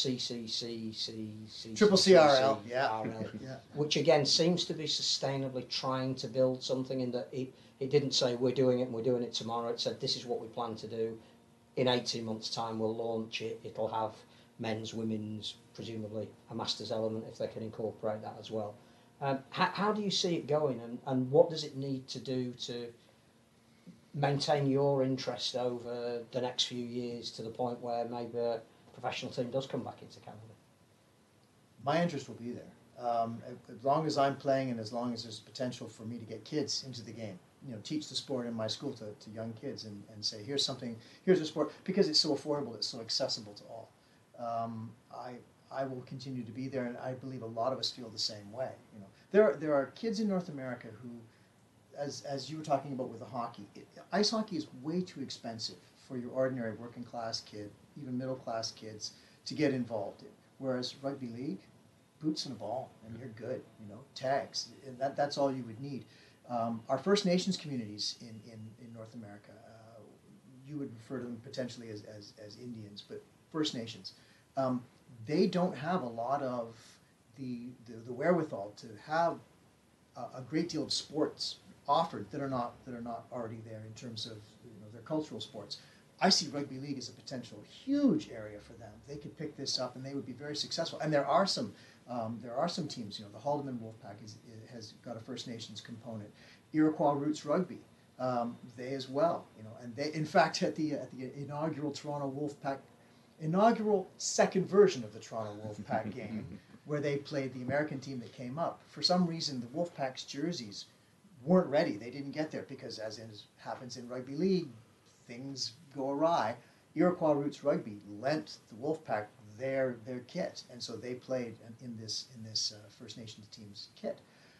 Triple CRL, which again seems to be sustainably trying to build something in that it didn't say we're doing it and we're doing it tomorrow. It said this is what we plan to do. In 18 months' time we'll launch it. It'll have men's, women's, presumably a masters element if they can incorporate that as well. How do you see it going, and what does it need to do to maintain your interest over the next few years to the point where maybe a professional team does come back into Canada? My interest will be there. As long as I'm playing and as long as there's potential for me to get kids into the game, teach the sport in my school to young kids and say, here's a sport, because it's so affordable, it's so accessible to all. I will continue to be there, and I believe a lot of us feel the same way. There are kids in North America who, as you were talking about with the hockey, ice hockey is way too expensive for your ordinary working class kid, even middle class kids, to get involved in. Whereas rugby league, boots and a ball, and you're good. Tags, and that's all you would need. Our First Nations communities in North America, you would refer to them potentially as Indians, but First Nations, they don't have a lot of the wherewithal to have a great deal of sports offered that are not already there in terms of their cultural sports. I see rugby league as a potential huge area for them. They could pick this up and they would be very successful. And there are some teams. The Haldeman Wolfpack has got a First Nations component. Iroquois Roots Rugby, they as well. And they, in fact, at the inaugural Toronto Wolfpack, inaugural second version of the Toronto Wolfpack game, where they played the American team that came up. For some reason, the Wolfpack's jerseys weren't ready. They didn't get there because, as happens in rugby league, things go awry. Iroquois Roots Rugby lent the Wolfpack their kit, and so they played in this First Nations team's kit.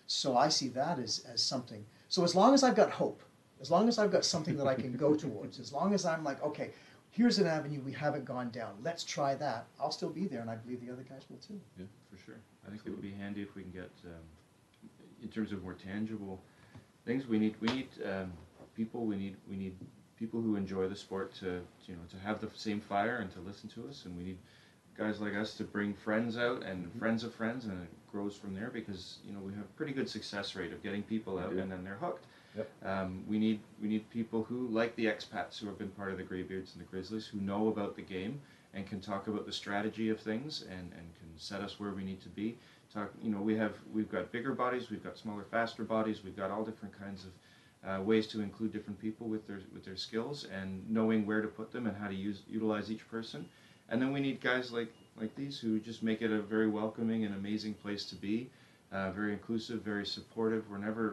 So I see that as something. So as long as I've got hope, as long as I've got something that I can go towards, as long as I'm like, okay, here's an avenue we haven't gone down, let's try that, I'll still be there, and I believe the other guys will too. Yeah, for sure. I think it would be handy if we can get, in terms of more tangible things, we need people. We need people who enjoy the sport to to have the same fire and to listen to us, and we need guys like us to bring friends out and friends of friends, and it grows from there because we have a pretty good success rate of getting people out and then they're hooked. Yep. We need people who, like the expats who have been part of the Greybeards and the Grizzlies, who know about the game and can talk about the strategy of things and can set us where we need to be. We've got bigger bodies, we've got smaller, faster bodies, we've got all different kinds of ways to include different people with their skills and knowing where to put them and how to utilize each person. And then we need guys like these who just make it a very welcoming and amazing place to be, very inclusive, very supportive. We're never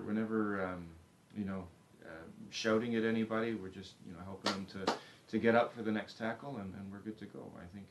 shouting at anybody. We're just helping them to get up for the next tackle, and we're good to go. I think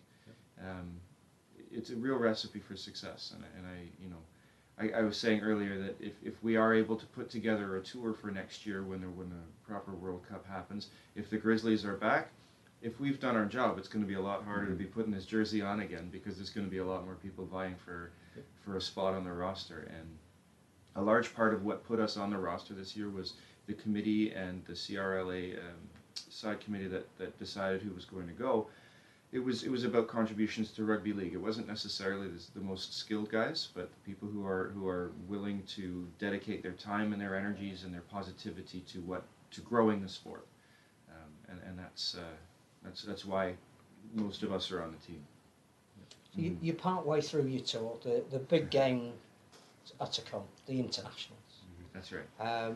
it's a real recipe for success. And I was saying earlier that if we are able to put together a tour for next year when the proper World Cup happens, if the Grizzlies are back, if we've done our job, it's going to be a lot harder to be putting this jersey on again because there's going to be a lot more people vying for a spot on the roster. And a large part of what put us on the roster this year was the committee and the CRLA side committee that decided who was going to go. It was about contributions to rugby league. It wasn't necessarily the most skilled guys, but the people who are willing to dedicate their time and their energies and their positivity to growing the sport. And that's why most of us are on the team. So you're part way through your tour. The big game are to come, the internationals. That's right.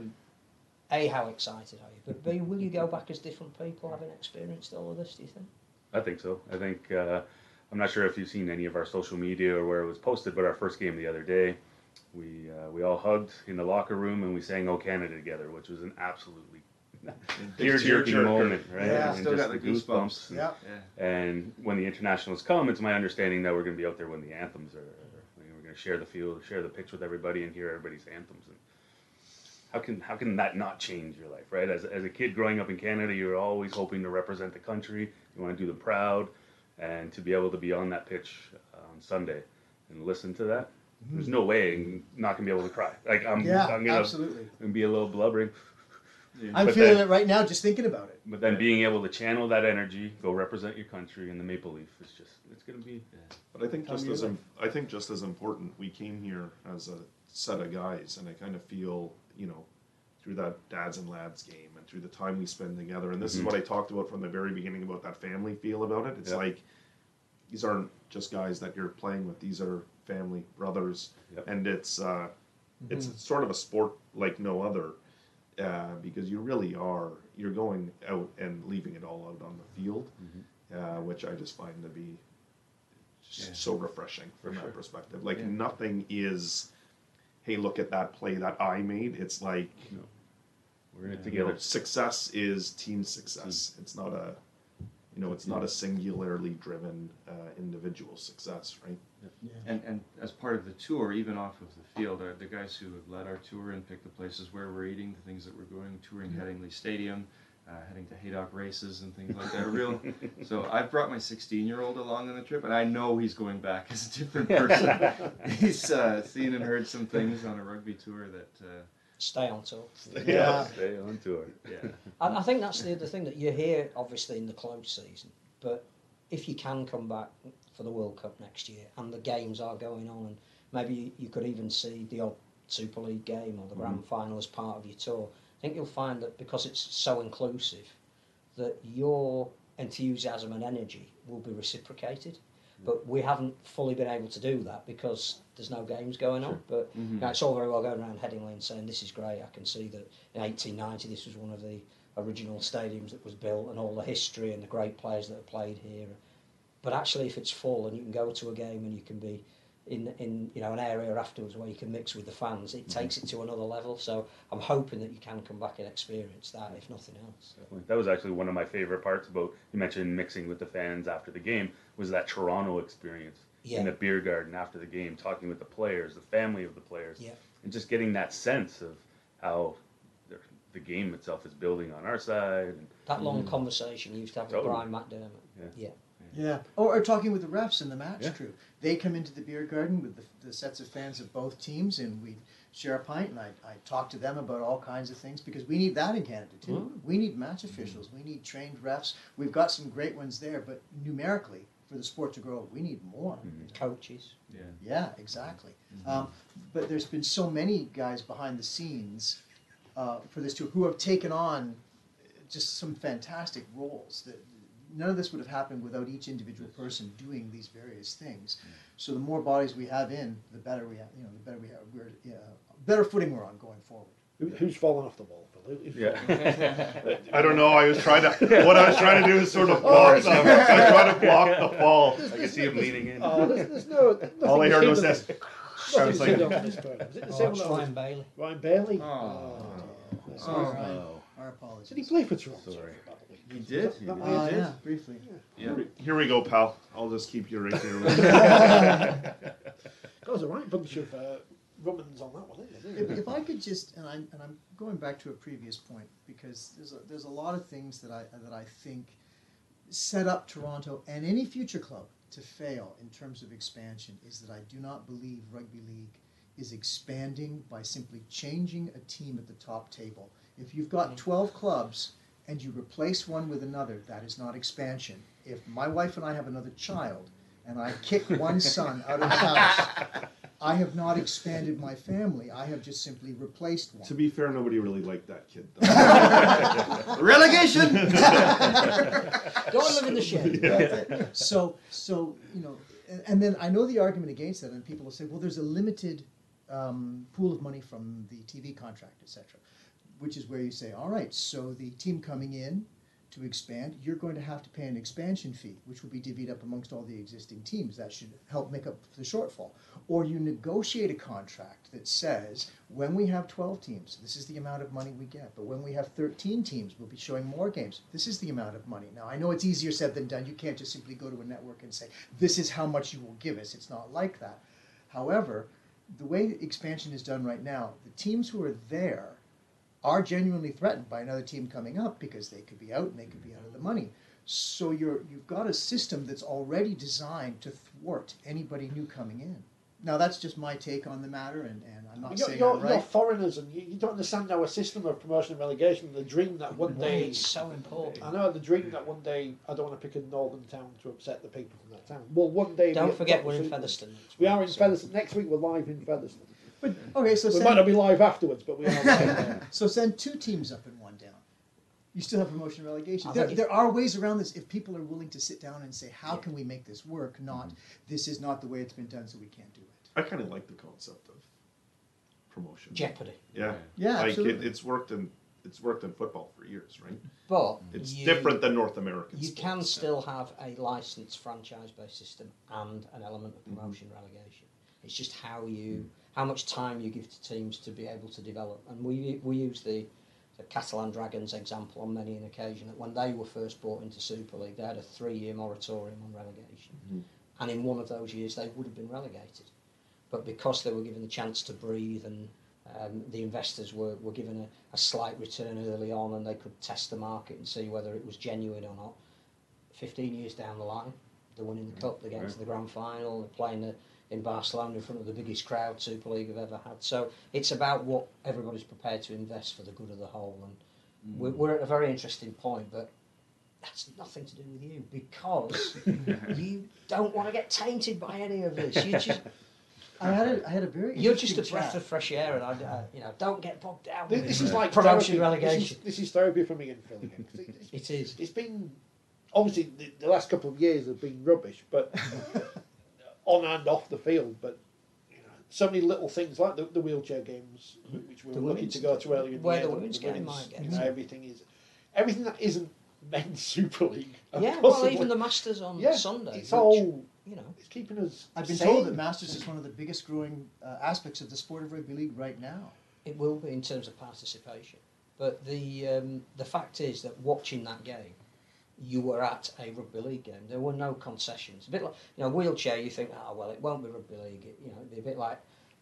A, how excited are you? But B, will you go back as different people having experienced all of this, do you think? I think so. I think, I'm not sure if you've seen any of our social media or where it was posted, but our first game the other day, we all hugged in the locker room and we sang "O Canada" together, which was an absolutely tear-jerking moment, right? Yeah, and still just got the goosebumps. And, and when the internationals come, it's my understanding that we're going to be out there when the anthems are. We're going to share the field, share the pitch with everybody, and hear everybody's anthems. And how can that not change your life, right? As a kid growing up in Canada, you're always hoping to represent the country. You want to do them proud, and to be able to be on that pitch on Sunday and listen to that. There's no way I'm not gonna be able to cry. Like I'm gonna absolutely. and be a little blubbering. I'm feeling it right now just thinking about it. But then being able to channel that energy, go represent your country in the Maple Leaf, it's gonna be. But I think just as important, we came here as a set of guys, and I kind of feel through that dads and lads game and through the time we spend together, and this is what I talked about from the very beginning about that family feel about it. It's like these aren't just guys that you're playing with; these are family, brothers, and it's sort of a sport like no other. Because you really are, you're going out and leaving it all out on the field, which I just find to be so refreshing from that perspective. Like nothing is, hey, look at that play that I made. It's like, we're in it together. Success is team success. It's not it's not a singularly driven individual success, right? And as part of the tour, even off of the field, the guys who have led our tour and picked the places where we're eating, the things that we're going, touring Headingley Stadium, heading to Haydock races and things like that. So I've brought my 16-year-old along on the trip, and I know he's going back as a different person. He's seen and heard some things on a rugby tour that... Stay on tour. Stay on tour. Yeah. I think that's the other thing, that you're here, obviously, in the close season, but if you can come back for the World Cup next year and the games are going on, and maybe you could even see the odd Super League game or the Grand Final as part of your tour, I think you'll find that because it's so inclusive, that your enthusiasm and energy will be reciprocated. But we haven't fully been able to do that because there's no games going on. But it's all very well going around Headingley and saying this is great. I can see that in 1890 this was one of the original stadiums that was built, and all the history and the great players that have played here. But actually, if it's full and you can go to a game and you can be in an area afterwards where you can mix with the fans, it takes it to another level. So I'm hoping that you can come back and experience that, if nothing else. That was actually one of my favorite parts about, you mentioned mixing with the fans after the game, was that Toronto experience in the beer garden after the game, talking with the players, the family of the players. Yeah. and just getting that sense of how the game itself is building on our side. And That long conversation you used to have with Totally. Brian McDermott. Yeah. Yeah, or talking with the refs and the match Yeah. crew. They come into the beer garden with the sets of fans of both teams, and we share a pint, and I talk to them about all kinds of things, because we need that in Canada too. We need match officials, we need trained refs. We've got some great ones there, but numerically, for the sport to grow, we need more. Coaches. Yeah. Yeah, exactly. But there's been so many guys behind the scenes for this tour who have taken on just some fantastic roles. That none of this would have happened without each individual person doing these various things. So the more bodies we have in, the better we have. You know, the better we have. We're better footing we're on going forward. Who's fallen off the ball, Phil? Who's fallen? I don't know. I was trying to. What I was trying to do is sort of block. I was trying to block the fall. I can see him leaning in. Oh, there's no. All I heard was this. this. I I was was like, on this program. Is it the Oh, same it's one? Ryan Bailey. Ryan Bailey. Oh. Sorry, Ryan. Our apologies. Did he play for Toronto? Sorry. for about a week? He did. Is that He right? did. Yeah, briefly. Yeah. here we go, pal. I'll just keep you right here. There's a right bunch of Romans on that one, isn't If, there? if I could just, and I'm going back to a previous point, because there's a lot of things that I think set up Toronto and any future club to fail in terms of expansion, is that I do not believe rugby league is expanding by simply changing a team at the top table. If you've got 12 clubs and you replace one with another, that is not expansion. If my wife and I have another child and I kick one son out of the house, I have not expanded my family. I have just simply replaced one. To be fair, nobody really liked that kid, though. Relegation. Go and live in the shed. So you know, and then I know the argument against that, and people will say, well, there's a limited pool of money from the TV contract, etc., which is where you say, all right, so the team coming in to expand, you're going to have to pay an expansion fee, which will be divvied up amongst all the existing teams. That should help make up the shortfall. Or you negotiate a contract that says, when we have 12 teams, this is the amount of money we get. But when we have 13 teams, we'll be showing more games. This is the amount of money. Now, I know it's easier said than done. You can't just simply go to a network and say, this is how much you will give us. It's not like that. However, the way expansion is done right now, the teams who are there are genuinely threatened by another team coming up, because they could be out and they could be out of the money. So you've got a system that's already designed to thwart anybody new coming in. Now, that's just my take on the matter, and I'm not saying I'm You're right. foreigners, and you don't understand our system of promotion and relegation. The dream that one day, It's so important. I know the dream that one day, I don't want to pick a northern town to upset the people from that town. Well, one day. Don't we- forget we're in Featherstone. next We week, are in so- Featherstone. Next week we're live in Featherstone. But, okay, so We might not be live afterwards, but we are live there. so send 2 teams up and 1 down. You still have promotion and relegation. I There, think there are ways around this if people are willing to sit down and say, how can we make this work? Not, this is not the way it's been done, so we can't do it. I kind of like the concept of promotion. Jeopardy. Yeah, Yeah, like absolutely. it's worked in football for years, right? But It's you, different than North American. You sports. can still have a licensed franchise-based system and an element of promotion relegation. It's just how much time you give to teams to be able to develop. And we use the Catalan Dragons example on many an occasion, that when they were first brought into Super League, they had a 3-year moratorium on relegation. And in one of those years, they would have been relegated. But because they were given the chance to breathe, and the investors were given a slight return early on, and they could test the market and see whether it was genuine or not, 15 years down the line, they're winning the cup, they're getting to the grand final, they're playing in Barcelona in front of the biggest crowd Super League have ever had. So it's about what everybody's prepared to invest for the good of the whole. And we're at a very interesting point, but that's nothing to do with you, because you don't want to get tainted by any of this. You just, I had a very you're just a interesting breath chat. of fresh air, and I don't get bogged down with This is like promotion therapy. relegation. This is therapy for me and Phil again. 'Cause It is. It's been, obviously, the last couple of years have been rubbish, but on and off the field. But you know, so many little things like the wheelchair games, which we The were lucky women's- to go to earlier in where the year. the women's game might get you know, to. everything that isn't men's Super League. and Yeah, well, possibly- even the Masters on yeah, Sunday. It's which, all. you know. It's keeping us. I've been sane. told that Masters is one of the biggest growing aspects of the sport of rugby league right now. It will be in terms of participation, but the fact is that watching that game, you were at a rugby league game. There were no concessions. A bit like wheelchair. You think, well, it won't be rugby league. It'd be a bit like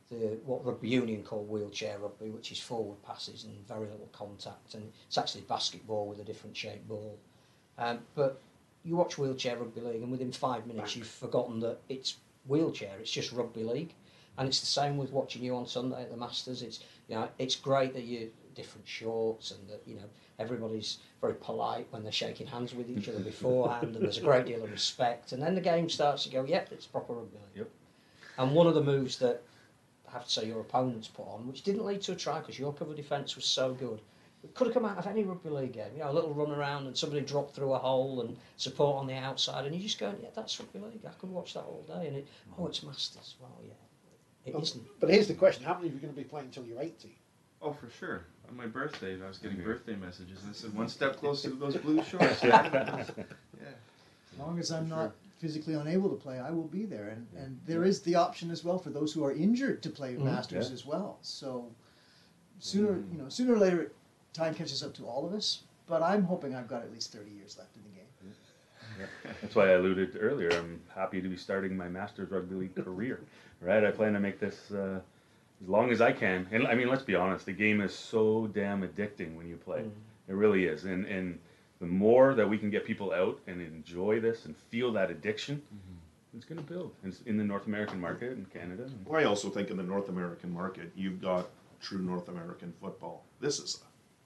what rugby union call wheelchair rugby, which is forward passes and very little contact, and it's actually basketball with a different shaped ball. But you watch wheelchair rugby league, and within 5 minutes you've forgotten that it's wheelchair. It's just rugby league, and it's the same with watching you on Sunday at the Masters. It's great that you different shorts and that everybody's very polite when they're shaking hands with each other beforehand, and there's a great deal of respect. And then the game starts. You go, yep, it's proper rugby league. Yep. And one of the moves that I have to say your opponents put on, which didn't lead to a try because your cover defence was so good, it could have come out of any rugby league game. A little run around and somebody dropped through a hole and support on the outside, and you just go, yeah, that's rugby league. I could watch that all day. And it's Masters. Well, yeah, it isn't. But here's the question: how many of you are going to be playing until you're 80? Oh, for sure. On my birthday, I was getting birthday messages, and I said, one step closer to those blue shorts. Yeah. As long as I'm not physically unable to play, I will be there. And there is the option as well for those who are injured to play Masters as well. So sooner or later, time catches up to all of us. But I'm hoping I've got at least 30 years left in the game. Yeah. That's why I alluded earlier. I'm happy to be starting my Masters Rugby League career. Right, I plan to make this as long as I can. And I mean, let's be honest, the game is so damn addicting when you play. It really is. And the more that we can get people out and enjoy this and feel that addiction, it's going to build. It's in the North American market and Canada. Well, I also think in the North American market, you've got true North American football. This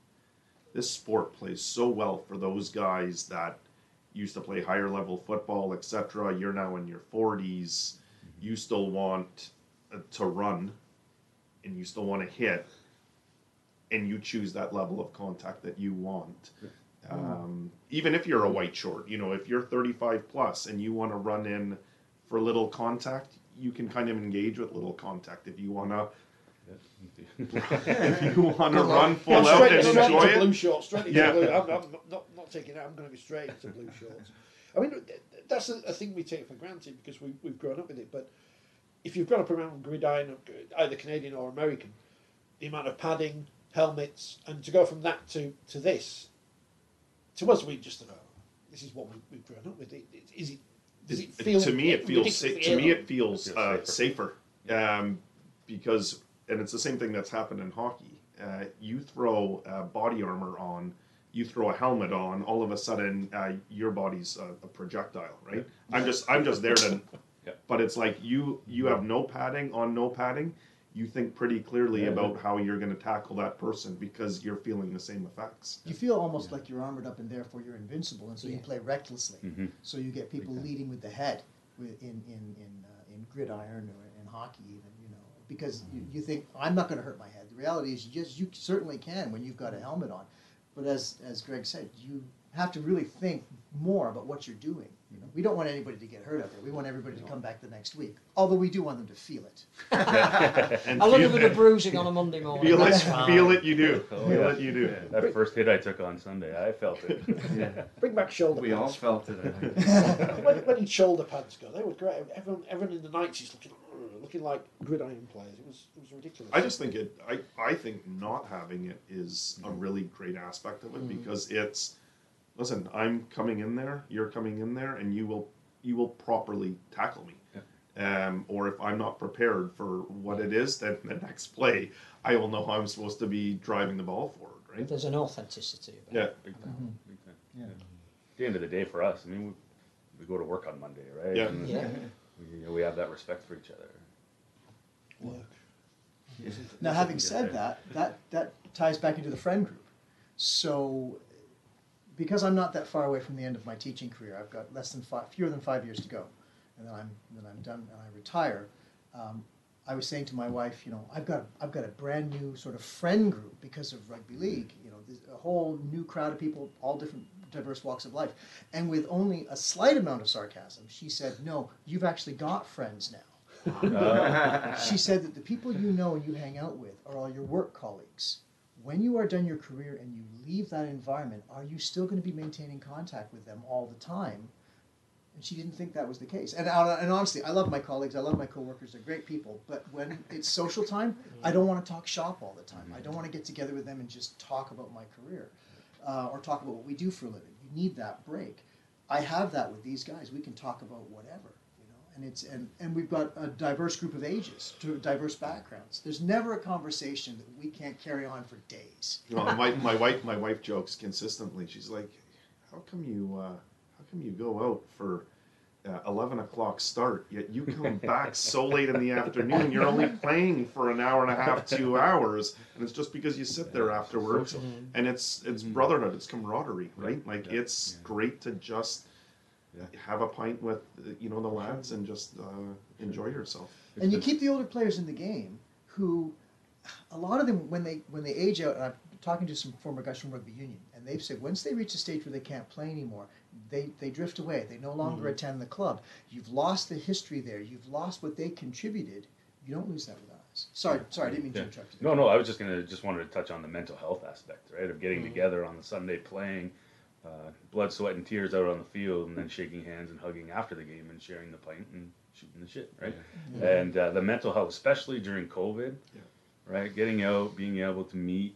sport plays so well for those guys that used to play higher level football, etc. You're now in your 40s. You still want to run, and you still want to hit, and you choose that level of contact that you want. Even if you're a white short, if you're 35 plus and you want to run in for little contact, you can kind of engage with little contact. If you want to run full out and enjoy it. Blue shorts, straight into blue. I'm not taking it. I'm going to be straight into blue shorts. I mean, that's a thing we take for granted because we've grown up with it. But if you've grown up around gridiron, either Canadian or American, the amount of padding, helmets, and to go from that to this, to us, we just this is what we've grown up with. Does it feel? To me, it feels safer. Because, and it's the same thing that's happened in hockey. You throw body armor on, you throw a helmet on, all of a sudden your body's a projectile, right? Yeah. I'm just there to. But it's like you have no padding on no padding. You think pretty clearly about how you're going to tackle that person because you're feeling the same effects. You feel almost like you're armored up and therefore you're invincible, and so you play recklessly. So you get people leading with the head in gridiron or in hockey even, because you think, I'm not going to hurt my head. The reality is you certainly can when you've got a helmet on. But as Greg said, you have to really think more about what you're doing. We don't want anybody to get hurt out there. We want everybody to come back the next week. Although we do want them to feel it. A little bit of bruising on a Monday morning. Feel it, you do. Feel it, you do. That first hit I took on Sunday, I felt it. Bring back shoulder We pads. all felt it, I think. when did shoulder pads go? They were great. Everyone in the 90s looking like gridiron players. It was ridiculous. I just think I think not having it is a really great aspect of it because it's, listen, I'm coming in there, you're coming in there, and you will properly tackle me. Or if I'm not prepared for what it is, then the next play, I will know how I'm supposed to be driving the ball forward, right? There's an authenticity about it. Big time. Big time. Yeah. At the end of the day, for us, I mean, we go to work on Monday, right? Yeah. And we have that respect for each other. Work. Now, having said that ties back into the friend group. So, because I'm not that far away from the end of my teaching career, I've got fewer than 5 years to go, and then I'm done and I retire. I was saying to my wife, I've got a brand new sort of friend group because of rugby league. There's a whole new crowd of people, all different, diverse walks of life, and with only a slight amount of sarcasm, she said, "No, you've actually got friends now." She said that the people you know and you hang out with are all your work colleagues. When you are done your career and you leave that environment, are you still going to be maintaining contact with them all the time? And she didn't think that was the case. And honestly, I love my colleagues, I love my coworkers, they're great people. But when it's social time, I don't want to talk shop all the time. I don't want to get together with them and just talk about my career or talk about what we do for a living. You need that break. I have that with these guys. We can talk about whatever. and we've got a diverse group of ages, to diverse backgrounds. There's never a conversation that we can't carry on for days. Well, my wife jokes consistently. She's like, how come you go out for 11 o'clock start, yet you come back so late in the afternoon, you're only playing for an hour and a half, 2 hours, and it's just because you sit there afterwards, and it's brotherhood, it's camaraderie, right? Like, it's great to just have a pint with, the lads and just enjoy yourself. And you keep the older players in the game who, a lot of them, when they age out, and I'm talking to some former guys from rugby union, and they've said once they reach a stage where they can't play anymore, they drift away. They no longer attend the club. You've lost the history there. You've lost what they contributed. You don't lose that with us. Sorry, I didn't mean to interrupt you. No, I was just wanted to touch on the mental health aspect, right? Of getting together on the Sunday, playing, blood, sweat, and tears out on the field, and then shaking hands and hugging after the game and sharing the pint and shooting the shit, right? Yeah. And the mental health, especially during COVID, right? Getting out, being able to meet,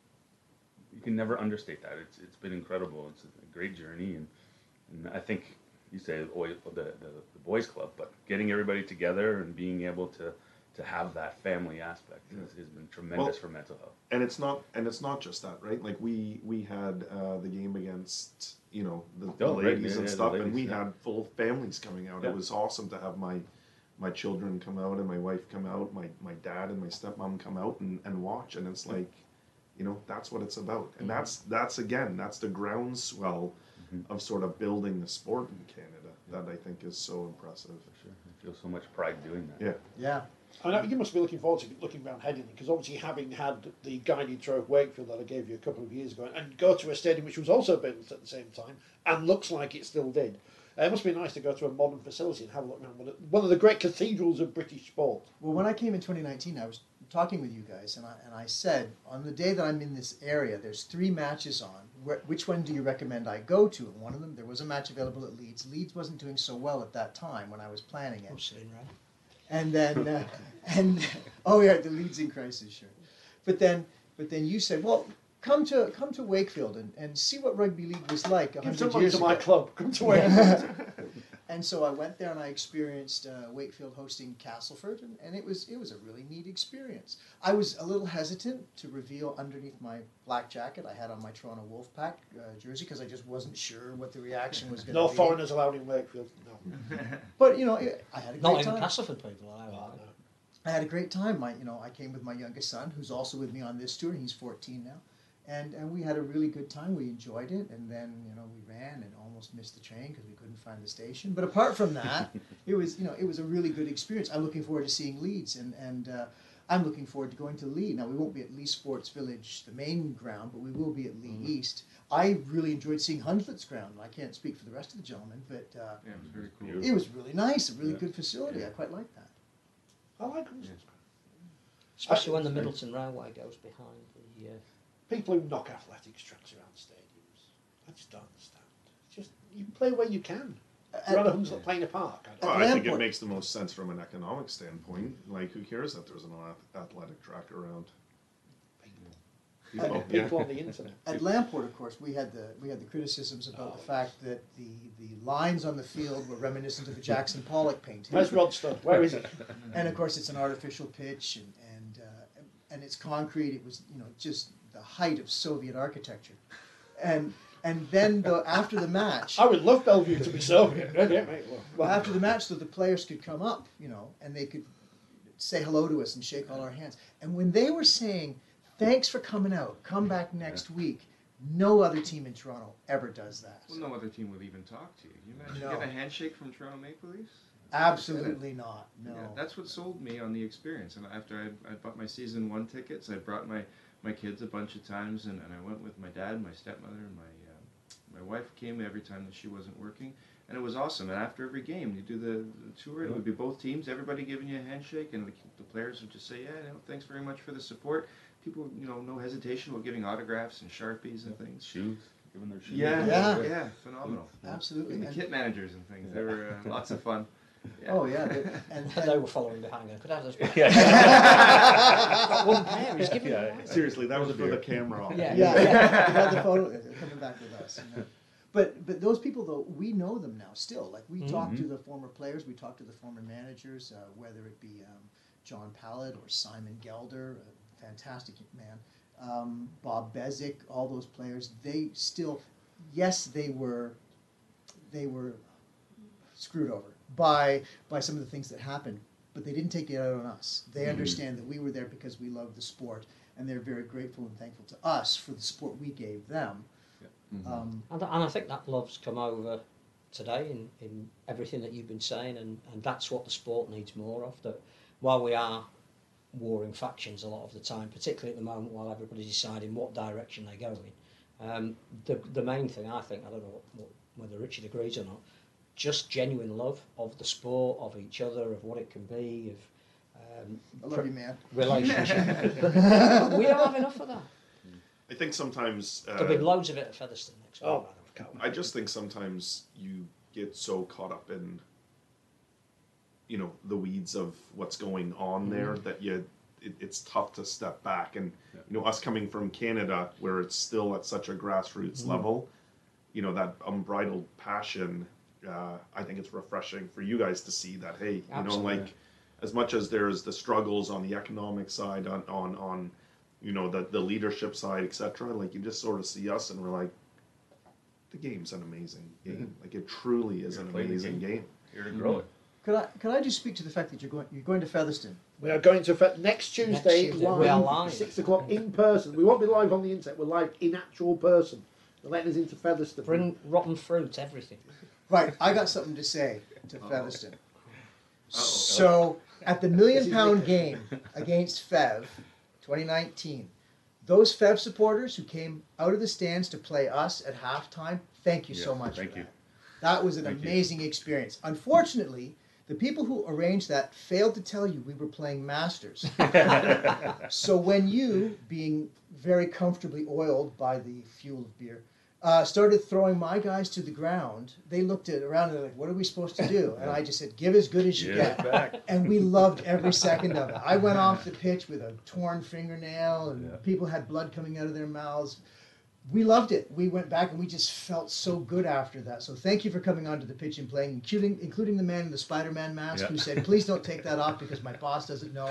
you can never understate that. It's been incredible. It's a great journey, and I think you say the boys club, but getting everybody together and being able to have that family aspect has been tremendous for mental health. And it's not just that, right? Like we had the game against the ladies and stuff, and we had full families coming out. It was awesome to have my children come out and my wife come out, my dad and my stepmom come out and watch, and it's like, that's what it's about. And that's the groundswell of sort of building the sport in Canada that I think is so impressive. For sure. I feel so much pride doing that. Yeah. I know you must be looking forward to looking around Headingley, because obviously having had the guided tour of Wakefield that I gave you a couple of years ago, and go to a stadium which was also built at the same time and looks like it still did, it must be nice to go to a modern facility and have a look around one of the great cathedrals of British sport. Well, when I came in 2019, I was talking with you guys, and I said, on the day that I'm in this area, there's 3 matches on. Which one do you recommend I go to? And one of them, there was a match available at Leeds. Leeds wasn't doing so well at that time when I was planning it. I'm sitting right. And then, the Leeds in crisis, sure. But then you said, well, come to Wakefield and see what rugby league was like 100 years ago. To my club. Come to Wakefield. And so I went there and I experienced Wakefield hosting Castleford, and it was a really neat experience. I was a little hesitant to reveal underneath my black jacket I had on my Toronto Wolfpack jersey, because I just wasn't sure what the reaction was going to be. No foreigners allowed in Wakefield. No. But I had a great time. Not even Castleford people allowed. I had a great time. I came with my youngest son, who's also with me on this tour. He's 14 now. And we had a really good time. We enjoyed it, and then we ran and almost missed the train because we couldn't find the station. But apart from that, it was a really good experience. I'm looking forward to seeing Leeds, and I'm looking forward to going to Lee. Now, we won't be at Lee Sports Village, the main ground, but we will be at Lee East. I really enjoyed seeing Hunslet's ground. I can't speak for the rest of the gentlemen, but it was very cool. It was really nice, a really good facility. I quite like that. I like Hunslet's ground. Especially when the Middleton Railway goes behind the... People who knock athletics tracks around stadiums, I just don't understand. It's just, you play where you can. Rather than playing a park. I think it makes the most sense from an economic standpoint. Like, who cares that there's an athletic track around? People on the internet. At Lamport, of course, we had the criticisms about the fact that the lines on the field were reminiscent of the Jackson Pollock painting. Where's Rod Studd? Where is he? And of course, it's an artificial pitch, and it's concrete. It was just the height of Soviet architecture, and then after the match, I would love Bellevue to be Soviet. Well, after the match, so the players could come up, and they could say hello to us and shake all our hands. And when they were saying, "Thanks for coming out. Come back next week," no other team in Toronto ever does that. Well, no other team would even talk to you. You imagine getting a handshake from Toronto Maple Leafs? Absolutely not. No. Yeah, that's what sold me on the experience. And after I bought my season 1 tickets, I brought my kids a bunch of times, and I went with my dad, my stepmother, and my wife came every time that she wasn't working, and it was awesome. And after every game, you do the tour, it would be both teams, everybody giving you a handshake, and the players would just say, thanks very much for the support. People, no hesitation about giving autographs and Sharpies and things. Shoes, giving their shoes. Yeah, phenomenal. Absolutely. And the kit managers and things, they were lots of fun. Yeah. Oh yeah, and they were following behind her. Could I have those? Got one pair. He's giving Seriously, that was for the camera. Yeah. You had the photo coming back with us. But those people, though, we know them now still. Like, we talk to the former players, we talk to the former managers, whether it be John Pallett or Simon Gelder, a fantastic man, Bob Bezic, all those players. They still, yes, they were screwed over by some of the things that happened, but they didn't take it out on us. They understand that we were there because we love the sport, and they're very grateful and thankful to us for the support we gave them. And I think that love's come over today in everything that you've been saying, and that's what the sport needs more of. That while we are warring factions a lot of the time, particularly at the moment while everybody's deciding what direction they go in, the main thing, I think, I don't know whether Richard agrees or not, just genuine love of the sport, of each other, of what it can be, of I love you, man. relationship. We don't have enough of that. I think sometimes There'll be loads of it at Featherstone next week. Oh, I can't I just think sometimes you get so caught up in, the weeds of what's going on there that it's tough to step back. And us coming from Canada, where it's still at such a grassroots level, that unbridled passion. I think it's refreshing for you guys to see that. Hey, Absolutely. like as much as there's the struggles on the economic side, on the leadership side, etc. Like you just sort of see us, and we're like, the game's an amazing game. Like it truly is an amazing game. Here to grow it. Could I just speak to the fact that you're going to Featherstone? We are going to next Tuesday, Tuesday. We are live. 6 o'clock in person. We won't be live on the internet. We're live in actual person. They're letting us into Featherstone. Bring rotten fruit, everything. Right, I got something to say to Featherstone. So, at the £1 million game against Fev, 2019, those Fev supporters who came out of the stands to play us at halftime, thank you so much thank for you. that. That was an amazing experience. Unfortunately, the people who arranged that failed to tell you we were playing Masters. So when you, being very comfortably oiled by the fuel of beer, started throwing my guys to the ground, they looked around and they're like, what are we supposed to do? And I just said, give as good as you Give it get. back. And we loved every second of it. I went off the pitch with a torn fingernail, and people had blood coming out of their mouths. We loved it. We went back and we just felt so good after that. So thank you for coming onto the pitch and playing, including the man in the Spider-Man mask who said, please don't take that off because my boss doesn't know.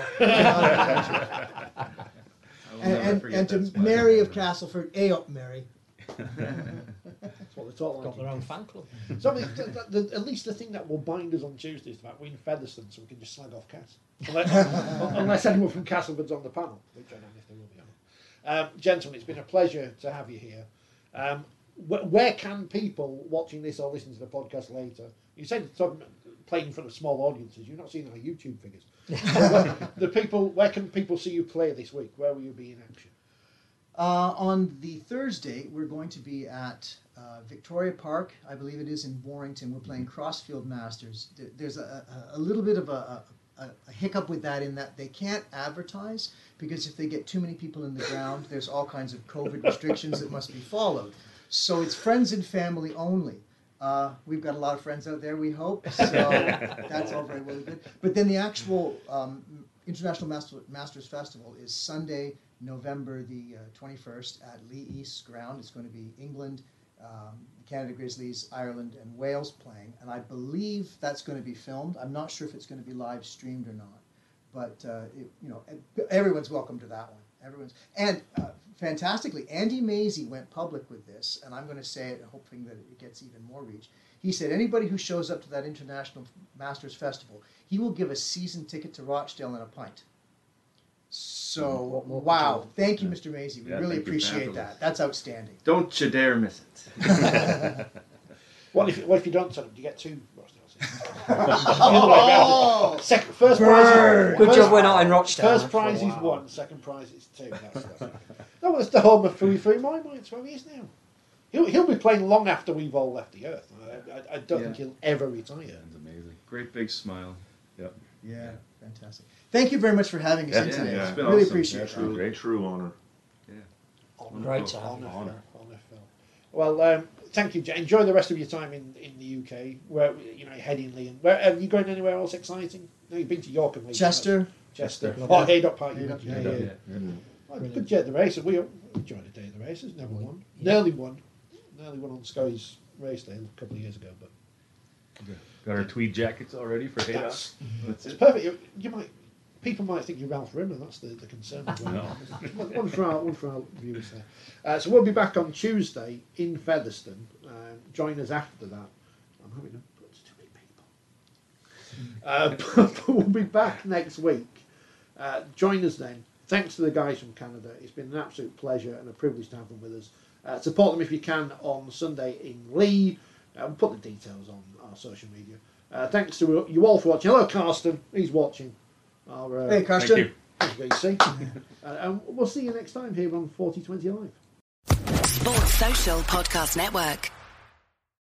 And to Mary of Castleford, Mary. That's what they're talking Got their own fan club. So at least the thing that will bind us on Tuesday is the fact we're in Featherstone, so we can just slag off Cass. Unless anyone from Castleford's on the panel, which I don't know if they will be on. Gentlemen, it's been a pleasure to have you here. Where can people watching this or listening to the podcast later? You said playing in front of small audiences. You're not seeing our YouTube figures. Where can people see you play this week? Where will you be in action? On the Thursday, we're going to be at Victoria Park. I believe it is in Warrington. We're playing Crossfield Masters. There's a little bit of a hiccup with that, in that they can't advertise, because if they get too many people in the ground, there's all kinds of COVID restrictions that must be followed. So it's friends and family only. We've got a lot of friends out there, we hope, so that's all very well good. But then the actual International Masters Festival is Sunday, November the 21st at Lee East's ground. It's going to be England, Canada Grizzlies, Ireland, and Wales playing, and I believe that's going to be filmed. I'm not sure if it's going to be live streamed or not, but everyone's welcome to that one. Fantastically, Andy Mazie went public with this, and I'm going to say it hoping that it gets even more reach. He said anybody who shows up to that International Masters Festival, he will give a season ticket to Rochdale and a pint. So, wow. Thank you, Mr. Mazie. We really appreciate that. That's outstanding. Don't you dare miss it. What if you don't turn up? Do you get two Rochdale Oh! First prize. Good job we're not in Rochdale. First prize is 1, second prize is 2. That was the home of Fui Fui Moi Moi. It's where he is now. He'll be playing long after we've all left the earth. I don't think he'll ever retire. That's amazing. Great big smile. Yep. Yeah, fantastic. Thank you very much for having us in today. It's been Really awesome. appreciate it. True honor. Great to have you. Honor, Phil. Well, thank you. Enjoy the rest of your time in the UK. Where Headingley, and where are you going anywhere else exciting? No, you've been to York and Leeds. Chester. Oh, Haydock Park. Yeah. Well, good day at the races. We enjoyed a day at the races. Never won. Nearly won on Sky's race day a couple of years ago, but Got our tweed jackets all ready for Haydock. it's perfect. People might think you're Ralph Rimmer. That's the concern. No. one for our viewers there. So we'll be back on Tuesday in Featherstone. Join us after that. I'm having to put too many people. But we'll be back next week. Join us then. Thanks to the guys from Canada. It's been an absolute pleasure and a privilege to have them with us. Support them if you can on Sunday in Lee. We'll put the details on our social media. Thanks to you all for watching. Hello, Carsten. He's watching. Hey, Carsten. VC. And we'll see you next time here on 4020 Live. Sports Social Podcast Network.